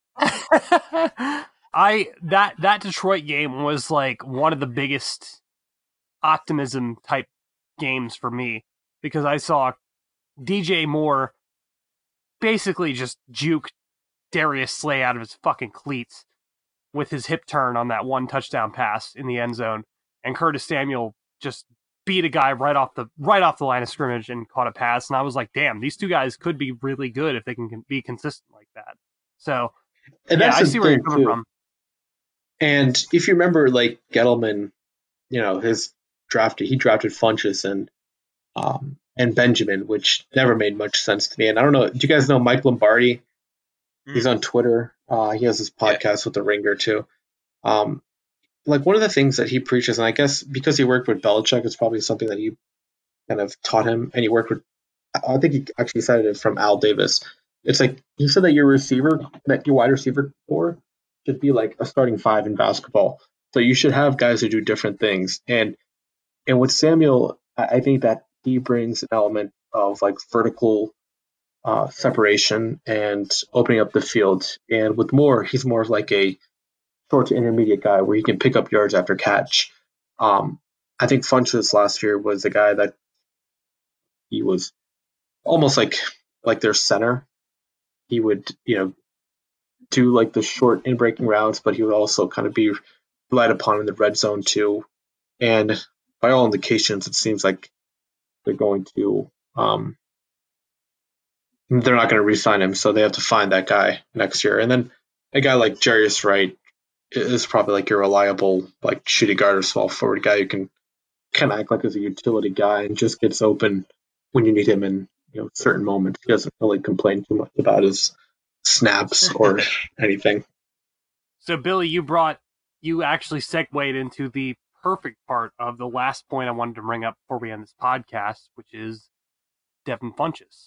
That Detroit game was like one of the biggest optimism type games for me because I saw DJ Moore basically just juke Darius Slay out of his fucking cleats with his hip turn on that one touchdown pass in the end zone, and Curtis Samuel just beat a guy right off the line of scrimmage and caught a pass. And I was like, damn, these two guys could be really good if they can be consistent like that. So And yeah, that's I the see where you're thing, coming too. from. And if you remember, like Gettleman, his he drafted Funchess and Benjamin, which never made much sense to me. And I don't know, do you guys know Mike Lombardi? He's on Twitter. He has this podcast with the Ringer too. Like one of the things that he preaches, and I guess because he worked with Belichick, it's probably something that he kind of taught him. And he worked with, I think he actually cited it from Al Davis. It's like he said that your wide receiver core should be like a starting five in basketball. So you should have guys who do different things. And with Samuel, I think that he brings an element of like vertical separation and opening up the field. And with Moore, he's more like a short to intermediate guy where he can pick up yards after catch. I think Funchess last year was a guy that he was almost like their center. He would, do like the short in breaking routes, but he would also kind of be relied upon in the red zone too. And by all indications, it seems like they're going to they're not going to re-sign him, so they have to find that guy next year. And then a guy like Jarius Wright is probably like your reliable like shooting guard or small forward guy who can kind of act like as a utility guy and just gets open when you need him in certain moments. He doesn't really complain too much about his snaps or anything. So Billy, you actually segued into the perfect part of the last point I wanted to bring up before we end this podcast, which is Devin Funchess.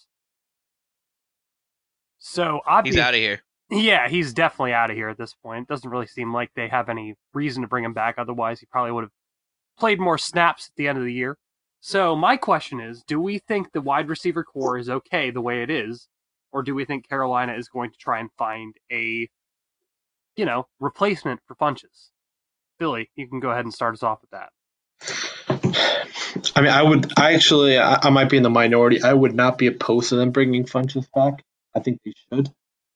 So He's out of here. Yeah, he's definitely out of here at this point. It doesn't really seem like they have any reason to bring him back. Otherwise, he probably would have played more snaps at the end of the year. So my question is, do we think the wide receiver core is okay the way it is? Or do we think Carolina is going to try and find a, replacement for Funchess? Billy, you can go ahead and start us off with that. I mean, I might be in the minority. I would not be opposed to them bringing Funchess back. I think they should.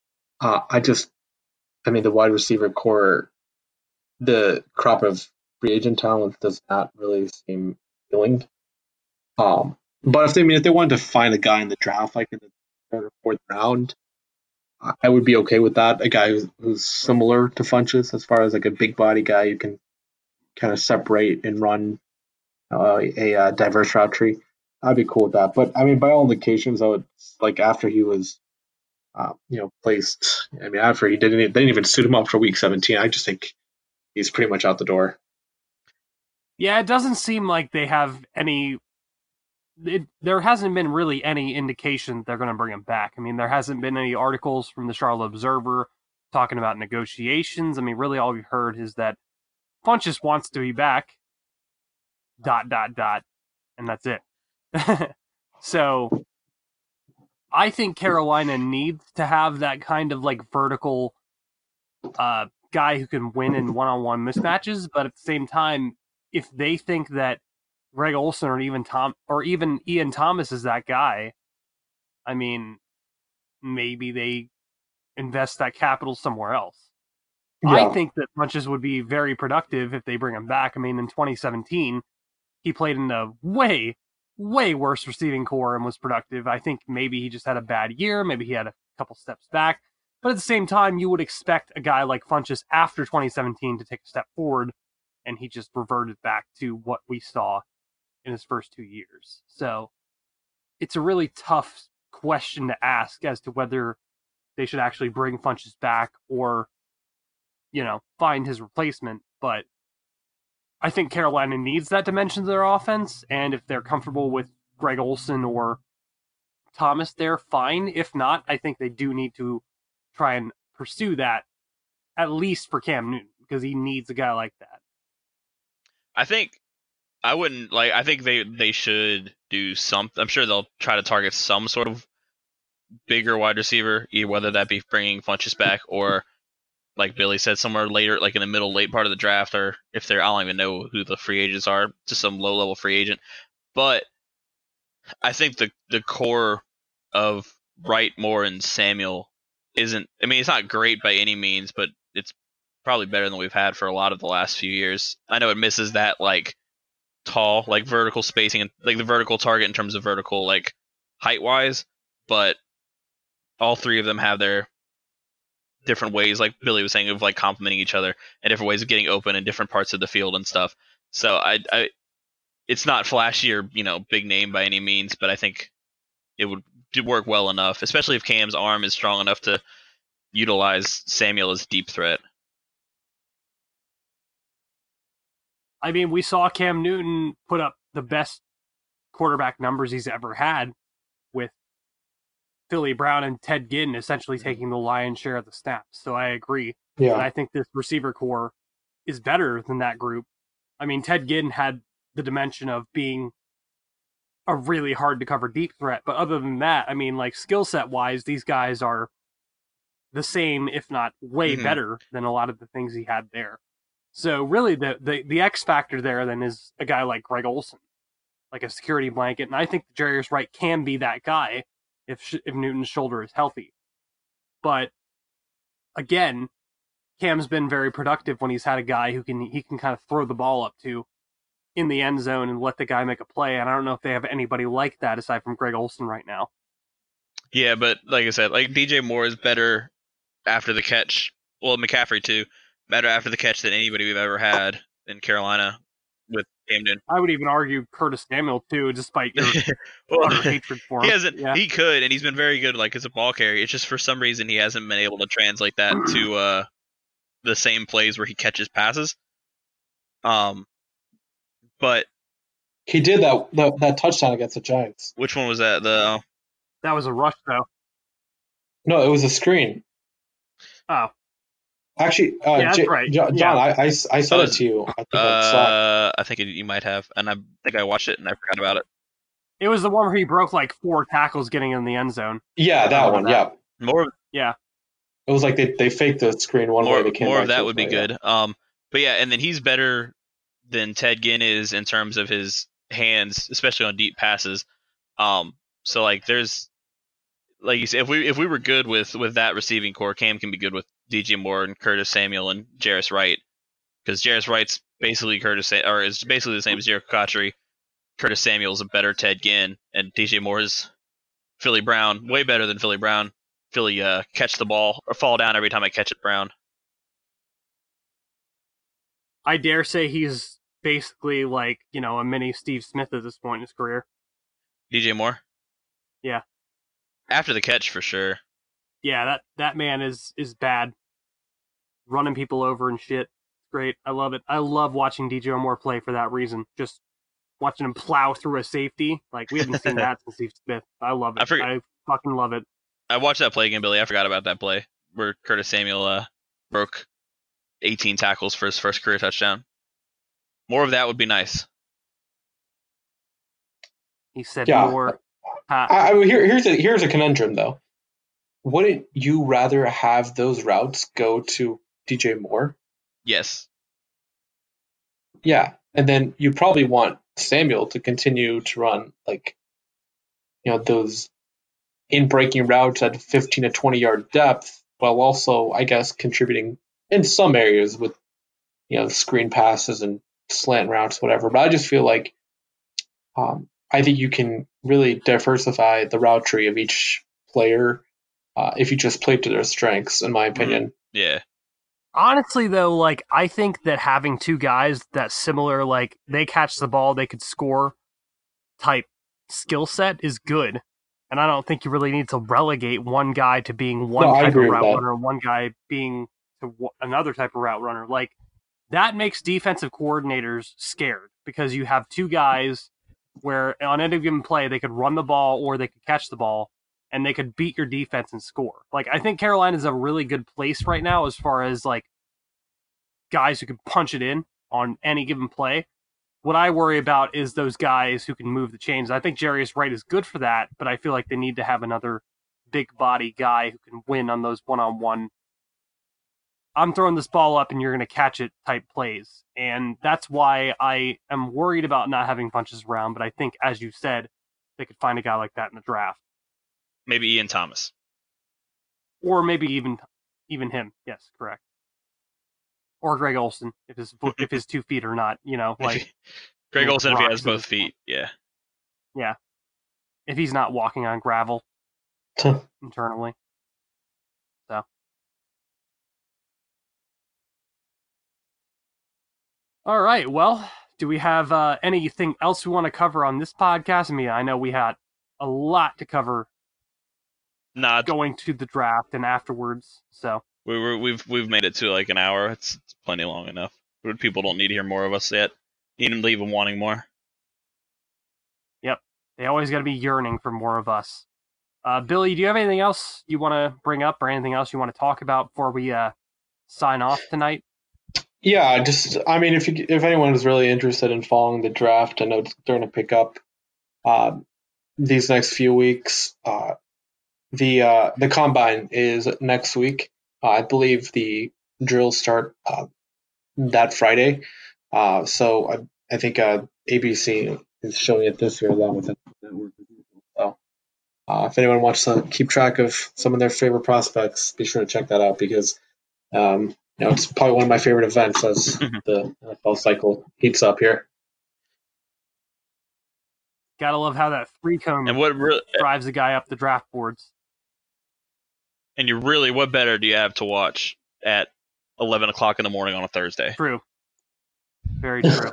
The wide receiver core, the crop of free agent talent does not really seem appealing. But if they wanted to find a guy in the draft, like in the third or fourth round, I would be okay with that. A guy who's similar to Funchess as far as like a big body guy who can kind of separate and run a diverse route tree. I'd be cool with that. But I mean, by all indications, I would like after he was, placed. I mean, after they didn't even suit him up for week 17. I just think he's pretty much out the door. Yeah, it doesn't seem like they have any. There hasn't been really any indication they're going to bring him back. I mean, there hasn't been any articles from the Charlotte Observer talking about negotiations. I mean, really all we've heard is that Funchess wants to be back, ... and that's it. So I think Carolina needs to have that kind of like vertical guy who can win in one-on-one mismatches, but at the same time, if they think that Greg Olsen or even Ian Thomas is that guy, I mean, maybe they invest that capital somewhere else. Yeah. I think that Funchess would be very productive if they bring him back. I mean, in 2017, he played in a way, way worse receiving core and was productive. I think maybe he just had a bad year. Maybe he had a couple steps back. But at the same time, you would expect a guy like Funchess after 2017 to take a step forward, and he just reverted back to what we saw in his first 2 years. So it's a really tough question to ask as to whether they should actually bring Funchess back or, find his replacement. But I think Carolina needs that dimension to their offense, and if they're comfortable with Greg Olsen or Thomas, they're fine. If not, I think they do need to try and pursue that, at least for Cam Newton, because he needs a guy like that. I think they should do something. I'm sure they'll try to target some sort of bigger wide receiver, whether that be bringing Funchess back or, like Billy said, somewhere later, like in the middle, late part of the draft, or if they're, I don't even know who the free agents are, just some low-level free agent. But I think the core of Wright, Moore, and Samuel isn't, I mean, it's not great by any means, but it's probably better than we've had for a lot of the last few years. I know it misses that, like, tall, like, vertical spacing, and like the vertical target in terms of vertical, like, height-wise, but all three of them have their different ways, like Billy was saying, of like complementing each other and different ways of getting open in different parts of the field and stuff. So I it's not flashy or, you know, big name by any means, but I think it would work well enough, especially if Cam's arm is strong enough to utilize Samuel as deep threat. I mean, we saw Cam Newton put up the best quarterback numbers he's ever had with Philly Brown and Ted Ginn essentially taking the lion's share of the snaps. So I agree. Yeah. And I think this receiver core is better than that group. I mean, Ted Ginn had the dimension of being a really hard to cover deep threat. But other than that, I mean, like skill set wise, these guys are the same, if not way better than a lot of the things he had there. So really the X factor there then is a guy like Greg Olsen, like a security blanket. And I think Jarius Wright can be that guy if Newton's shoulder is healthy. But again, Cam's been very productive when he's had a guy who he can kind of throw the ball up to in the end zone and let the guy make a play. And I don't know if they have anybody like that aside from Greg Olsen right now. Yeah, but like I said, like DJ Moore is better after the catch. Well, McCaffrey too, better after the catch than anybody we've ever had in Carolina with Cam Newton. I would even argue Curtis Samuel too, despite your utter hatred for him. He hasn't. Yeah. He could, and he's been very good, like as a ball carrier. It's just for some reason he hasn't been able to translate that to the same plays where he catches passes. But he did that touchdown against the Giants. Which one was that? That was a rush, though. No, it was a screen. Oh. Actually, yeah, that's right. John, yeah. I said it to you. I think you might have, and I think I watched it and I forgot about it. It was the one where he broke like 4 tackles getting in the end zone. Yeah, that one. Yeah. Yeah. It was like they faked the screen one way. They came more back of that would be way, good. Yeah. But yeah, and then he's better than Ted Ginn is in terms of his hands, especially on deep passes. So like there's, like you said, if we were good with that receiving core, Cam can be good with DJ Moore and Curtis Samuel and Jarius Wright, because Jarius Wright's basically is basically the same as Jericho Cotchery. Curtis Samuel's a better Ted Ginn, and DJ Moore is Philly Brown, way better than Philly Brown. Philly catch the ball or fall down every time I catch it, Brown. I dare say he's basically like, a mini Steve Smith at this point in his career. DJ Moore? Yeah. After the catch, for sure. Yeah, that man is bad. Running people over and shit. Great. I love it. I love watching DJ Moore play for that reason. Just watching him plow through a safety. Like, we haven't seen that since Steve Smith. I love it. I fucking love it. I watched that play again, Billy. I forgot about that play where Curtis Samuel broke 18 tackles for his first career touchdown. More of that would be nice. He said more. Here's a conundrum, though. Wouldn't you rather have those routes go to DJ Moore? Yes. Yeah, and then you probably want Samuel to continue to run those in-breaking routes at 15 to 20 yard depth, while also, I guess, contributing in some areas with screen passes and slant routes, whatever. But I just feel like I think you can really diversify the route tree of each player if you just play to their strengths, in my opinion. Yeah. Honestly, though, I think that having two guys that similar, they catch the ball, they could score type skill set is good. And I don't think you really need to relegate one guy to being one type of route runner, one guy being to another type of route runner. That makes defensive coordinators scared, because you have two guys where on any given play they could run the ball or they could catch the ball, and they could beat your defense and score. I think Carolina's a really good place right now as far as guys who can punch it in on any given play. What I worry about is those guys who can move the chains. I think Jarius Wright is good for that, but I feel like they need to have another big body guy who can win on those one-on-one, I'm throwing this ball up and you're going to catch it type plays. And that's why I am worried about not having punches around. But I think, as you said, they could find a guy like that in the draft. Maybe Ian Thomas. Or maybe even him. Yes, correct. Or Greg Olsen, if his 2 feet are not, like Greg Olsen if he has both feet. Yeah. Yeah. If he's not walking on gravel internally. So. All right. Well, do we have anything else we want to cover on this podcast? I mean, I know we had a lot to cover. Going to the draft and afterwards. So we've made it to like an hour. It's plenty long enough. People don't need to hear more of us yet. You need to leave them wanting more. Yep. They always got to be yearning for more of us. Billy, do you have anything else you want to bring up or anything else you want to talk about before we sign off tonight? Yeah, if anyone is really interested in following the draft, I know it's starting to pick up these next few weeks. The combine is next week. I believe the drills start that Friday. So I think ABC is showing it this year along with the network. So if anyone wants to keep track of some of their favorite prospects, be sure to check that out because it's probably one of my favorite events as the NFL cycle heats up here. Gotta love how that 3-cone drives a guy up the draft boards. And what better do you have to watch at 11 o'clock in the morning on a Thursday? True. Very true.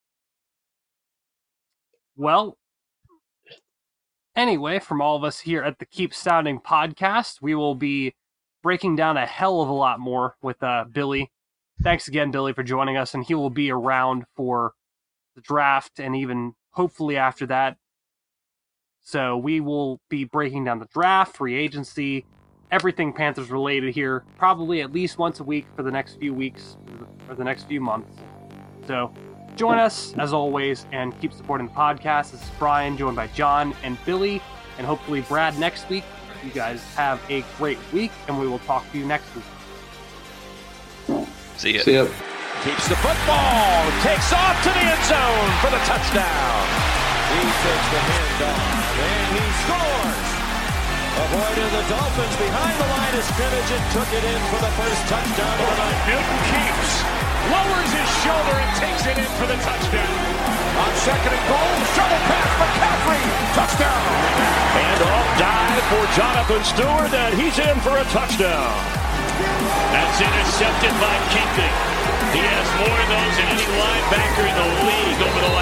Well, anyway, from all of us here at the Keep Sounding podcast, we will be breaking down a hell of a lot more with Billy. Thanks again, Billy, for joining us, and he will be around for the draft and even hopefully after that. So we will be breaking down the draft, free agency, everything Panthers related here, probably at least once a week for the next few weeks or the next few months. So join us as always and keep supporting the podcast. This is Brian, joined by John and Billy, and hopefully Brad next week. You guys have a great week, and we will talk to you next week. See ya. Keeps the football, takes off to the end zone for the touchdown. He takes the handoff, and he scores. Avoided the Dolphins behind the line of scrimmage and took it in for the first touchdown of the night. Newton keeps, lowers his shoulder and takes it in for the touchdown. On 2nd and goal, shovel pass for McCaffrey, touchdown. And off dive for Jonathan Stewart, and he's in for a touchdown. That's intercepted by Keating. He has more of those than any linebacker in the league over the last